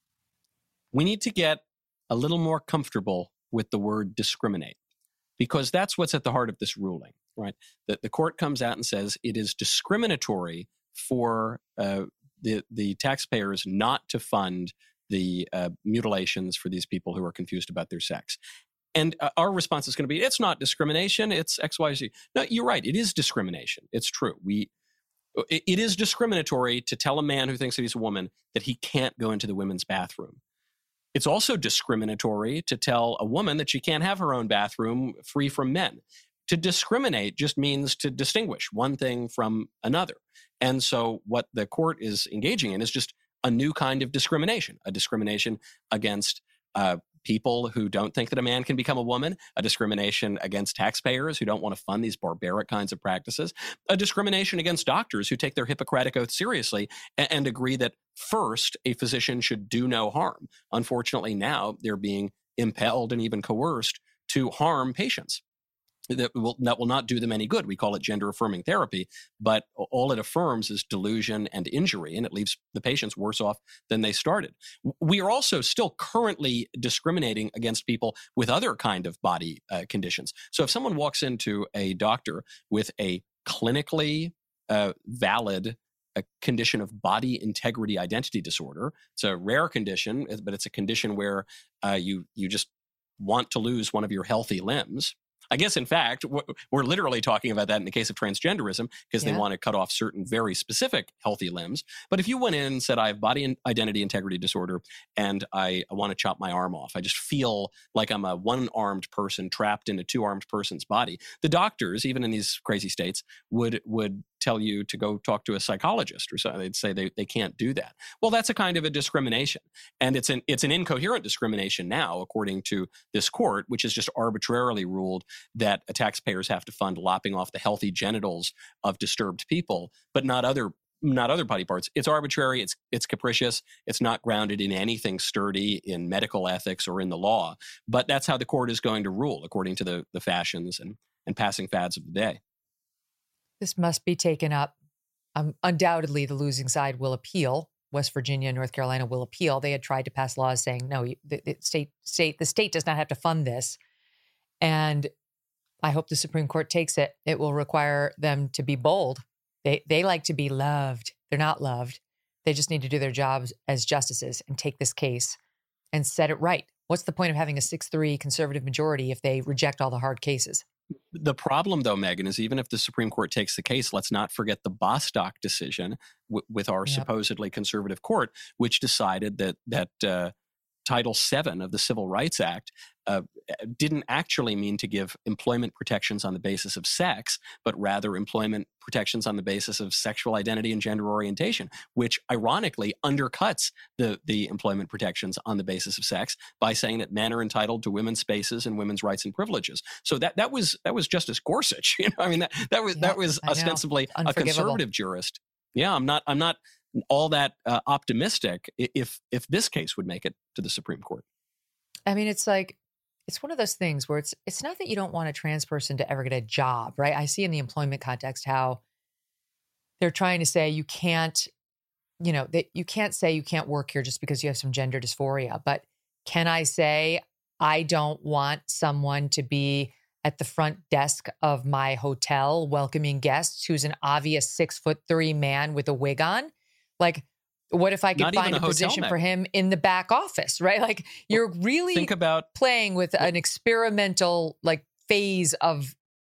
We need to get a little more comfortable with the word discriminate, because that's what's at the heart of this ruling, right? That the court comes out and says it is discriminatory for uh, the, the taxpayers not to fund the uh, mutilations for these people who are confused about their sex. And uh, our response is going to be, it's not discrimination, it's X, Y, Z. No, you're right. It is discrimination. It's true. We, it, it is discriminatory to tell a man who thinks that he's a woman that he can't go into the women's bathroom. It's also discriminatory to tell a woman that she can't have her own bathroom free from men. To discriminate just means to distinguish one thing from another. And so what the court is engaging in is just a new kind of discrimination, a discrimination against uh, people who don't think that a man can become a woman, a discrimination against taxpayers who don't want to fund these barbaric kinds of practices, a discrimination against doctors who take their Hippocratic oath seriously and, and agree that first, a physician should do no harm. Unfortunately, now they're being impelled and even coerced to harm patients. That will, that will not do them any good. We call it gender-affirming therapy, but all it affirms is delusion and injury, and it leaves the patients worse off than they started. We are also still currently discriminating against people with other kind of body uh, conditions. So if someone walks into a doctor with a clinically uh, valid a condition of body integrity identity disorder, it's a rare condition, but it's a condition where uh, you you just want to lose one of your healthy limbs. I guess, in fact, we're literally talking about that in the case of transgenderism, because yeah. they want to cut off certain very specific healthy limbs. But if you went in and said, I have body identity integrity disorder and I, I want to chop my arm off, I just feel like I'm a one-armed person trapped in a two-armed person's body, the doctors, even in these crazy states, would would tell you to go talk to a psychologist or something. They'd say they, they can't do that. Well, that's a kind of a discrimination. And it's an, it's an incoherent discrimination now, according to this court, which has just arbitrarily ruled that taxpayers have to fund lopping off the healthy genitals of disturbed people, but not other not other body parts. It's arbitrary, it's it's capricious, it's not grounded in anything sturdy in medical ethics or in the law. But that's how the court is going to rule, according to the, the fashions and and passing fads of the day. This must be taken up. Um, undoubtedly, the losing side will appeal. West Virginia and North Carolina will appeal. They had tried to pass laws saying, no, the, the state, state, the state does not have to fund this. And I hope the Supreme Court takes it. It will require them to be bold. They they like to be loved. They're not loved. They just need to do their jobs as justices and take this case and set it right. What's the point of having a six three conservative majority if they reject all the hard cases? The problem, though, Megyn, is even if the Supreme Court takes the case, let's not forget the Bostock decision w- with our yep. supposedly conservative court, which decided that that uh, Title seven of the Civil Rights Act uh, didn't actually mean to give employment protections on the basis of sex, but rather employment protections on the basis of sexual identity and gender orientation, which ironically undercuts the, the employment protections on the basis of sex by saying that men are entitled to women's spaces and women's rights and privileges. So that that was that was Justice Gorsuch. You know, I mean that that was yeah, that was ostensibly a conservative jurist. Yeah, I'm not I'm not all that uh, optimistic if if this case would make it to the Supreme Court. I mean, it's like, it's one of those things where it's it's not that you don't want a trans person to ever get a job, right? I see in the employment context how they're trying to say you can't, you know, that you can't say you can't work here just because you have some gender dysphoria. But can I say I don't want someone to be at the front desk of my hotel welcoming guests who's an obvious six foot three man with a wig on? Like, what if I could Not find a, a position hotel, for him in the back office, right? Like, you're really think about playing with an experimental like phase of,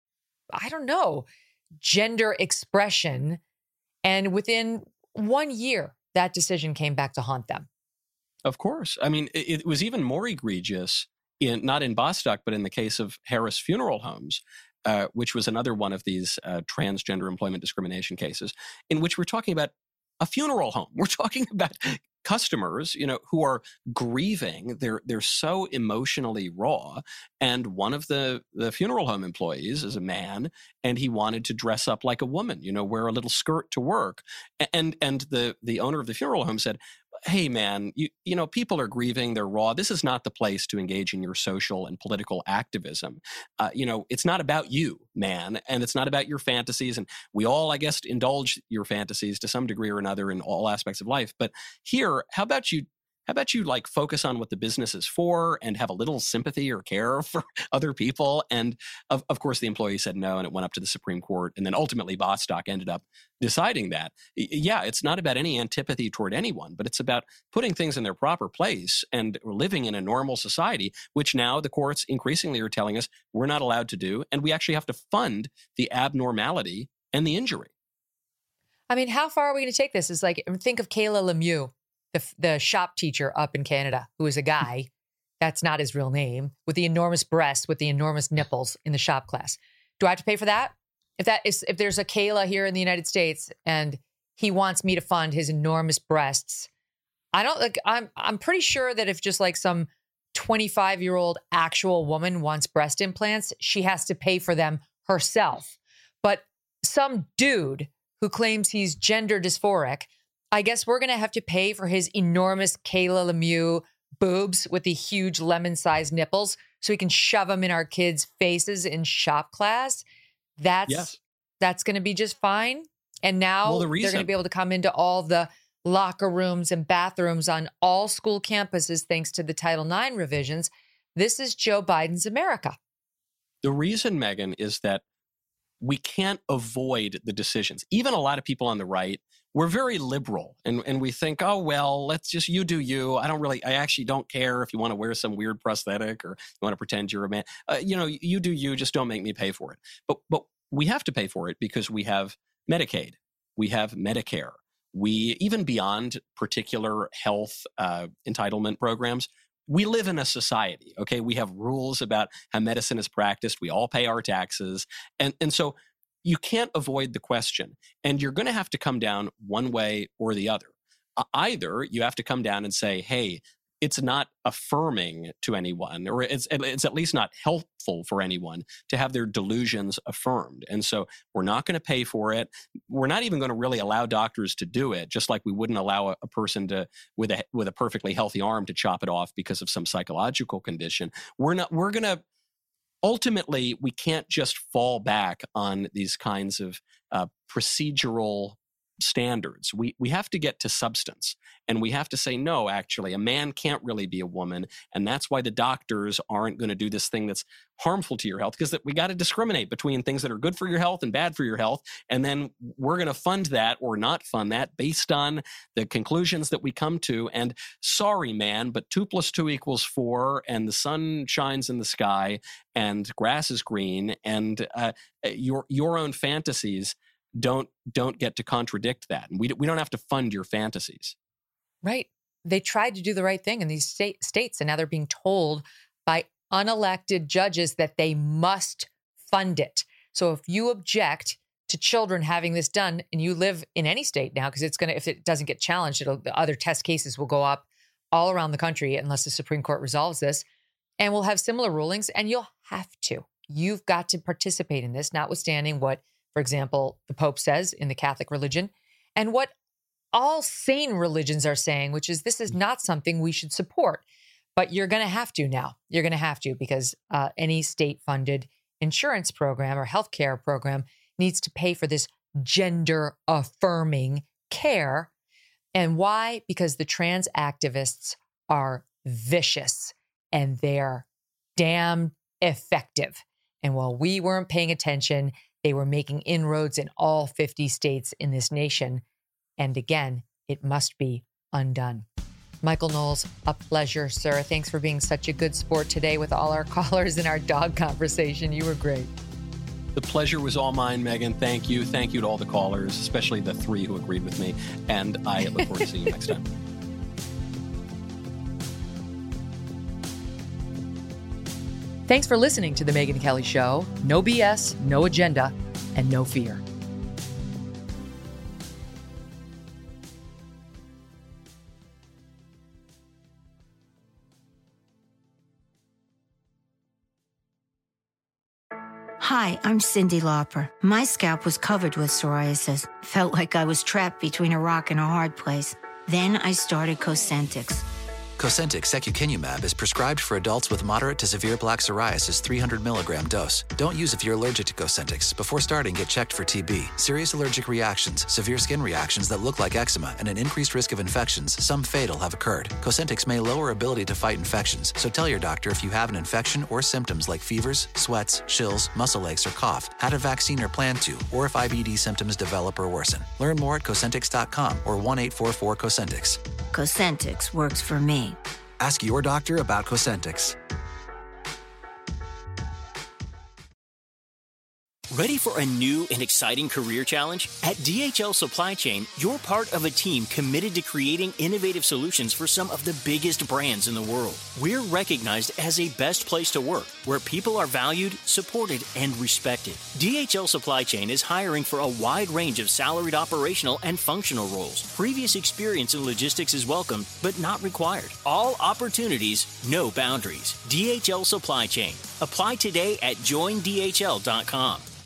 I don't know, gender expression. And within one year, that decision came back to haunt them. Of course. I mean, it, it was even more egregious in not in Bostock, but in the case of Harris Funeral Homes, uh, which was another one of these uh, transgender employment discrimination cases, in which we're talking about a funeral home. We're talking about customers, you know, who are grieving. They're they're so emotionally raw. And one of the the funeral home employees is a man, and he wanted to dress up like a woman, you know, wear a little skirt to work. And and the the owner of the funeral home said, hey, man, you, you know, people are grieving. They're raw. This is not the place to engage in your social and political activism. Uh, you know, it's not about you, man, and it's not about your fantasies. And we all, I guess, indulge your fantasies to some degree or another in all aspects of life. But here, how about you How about you like focus on what the business is for and have a little sympathy or care for other people? And of, of course, the employee said no, and it went up to the Supreme Court. And then ultimately Bostock ended up deciding that. Yeah, it's not about any antipathy toward anyone, but it's about putting things in their proper place and living in a normal society, which now the courts increasingly are telling us we're not allowed to do. And we actually have to fund the abnormality and the injury. I mean, how far are we going to take this? It's like, think of Kayla Lemieux, the, the shop teacher up in Canada, who is a guy, that's not his real name, with the enormous breasts, with the enormous nipples in the shop class. Do I have to pay for that? If that is, if there's a Kayla here in the United States and he wants me to fund his enormous breasts, I don't like, I'm, I'm pretty sure that if just like some twenty-five year old actual woman wants breast implants, she has to pay for them herself. But some dude who claims he's gender dysphoric, I guess we're going to have to pay for his enormous Kayla Lemieux boobs with the huge lemon-sized nipples so we can shove them in our kids' faces in shop class. That's yes. that's going to be just fine. And now well, the they're going to be able to come into all the locker rooms and bathrooms on all school campuses thanks to the Title nine revisions. This is Joe Biden's America. The reason, Megyn, is that we can't avoid the decisions. Even a lot of people on the right, we're very liberal and, and we think, oh, well, let's just, you do you. I don't really, I actually don't care if you want to wear some weird prosthetic or you want to pretend you're a man. Uh, you know, you do you, just don't make me pay for it. But, but we have to pay for it because we have Medicaid, we have Medicare, we, even beyond particular health uh, entitlement programs, we live in a society, okay? We have rules about how medicine is practiced. We all pay our taxes. And, and so you can't avoid the question. And you're going to have to come down one way or the other. Uh, either you have to come down and say, hey, it's not affirming to anyone, or it's, it's at least not helpful for anyone to have their delusions affirmed. And so we're not going to pay for it. We're not even going to really allow doctors to do it, just like we wouldn't allow a, a person to with a with a perfectly healthy arm to chop it off because of some psychological condition. We're not. We're going to ultimately, we can't just fall back on these kinds of uh, procedural standards. We we have to get to substance, and we have to say, no, actually, a man can't really be a woman, and that's why the doctors aren't going to do this thing that's harmful to your health, because we got to discriminate between things that are good for your health and bad for your health, and then we're going to fund that or not fund that based on the conclusions that we come to. And sorry, man, but two plus two equals four, and the sun shines in the sky, and grass is green, and uh, your your own fantasies don't don't get to contradict that. And we, we don't have to fund your fantasies. Right. They tried to do the right thing in these state, states, and now they're being told by unelected judges that they must fund it. So if you object to children having this done, and you live in any state now, because it's going to, if it doesn't get challenged, it'll, the other test cases will go up all around the country unless the Supreme Court resolves this, and we'll have similar rulings, and you'll have to. You've got to participate in this, notwithstanding what, for example, the Pope says in the Catholic religion, and what all sane religions are saying, which is this is not something we should support. But you're going to have to now. You're going to have to, because uh, any state-funded insurance program or healthcare program needs to pay for this gender-affirming care. And why? Because the trans activists are vicious and they're damn effective. And while we weren't paying attention, they were making inroads in all fifty states in this nation. And again, it must be undone. Michael Knowles, a pleasure, sir. Thanks for being such a good sport today with all our callers in our dog conversation. You were great. The pleasure was all mine, Megan. Thank you. Thank you to all the callers, especially the three who agreed with me. And I look forward to seeing you next time. Thanks for listening to The Megyn Kelly Show. No B S, no agenda, and no fear. Hi, I'm Cyndi Lauper. My scalp was covered with psoriasis. Felt like I was trapped between a rock and a hard place. Then I started Cosentyx. Cosentyx secukinumab is prescribed for adults with moderate to severe plaque psoriasis three hundred milligram dose. Don't use if you're allergic to Cosentyx. Before starting, get checked for T B. Serious allergic reactions, severe skin reactions that look like eczema, and an increased risk of infections, some fatal, have occurred. Cosentyx may lower ability to fight infections, so tell your doctor if you have an infection or symptoms like fevers, sweats, chills, muscle aches, or cough, had a vaccine or plan to, or if I B D symptoms develop or worsen. Learn more at Cosentyx dot com or one eight four four Cosentyx. Cosentyx works for me. Ask your doctor about Cosentyx. Ready for a new and exciting career challenge? At D H L Supply Chain, you're part of a team committed to creating innovative solutions for some of the biggest brands in the world. We're recognized as a best place to work, where people are valued, supported, and respected. D H L Supply Chain is hiring for a wide range of salaried operational and functional roles. Previous experience in logistics is welcome, but not required. All opportunities, no boundaries. D H L Supply Chain. Apply today at join D H L dot com.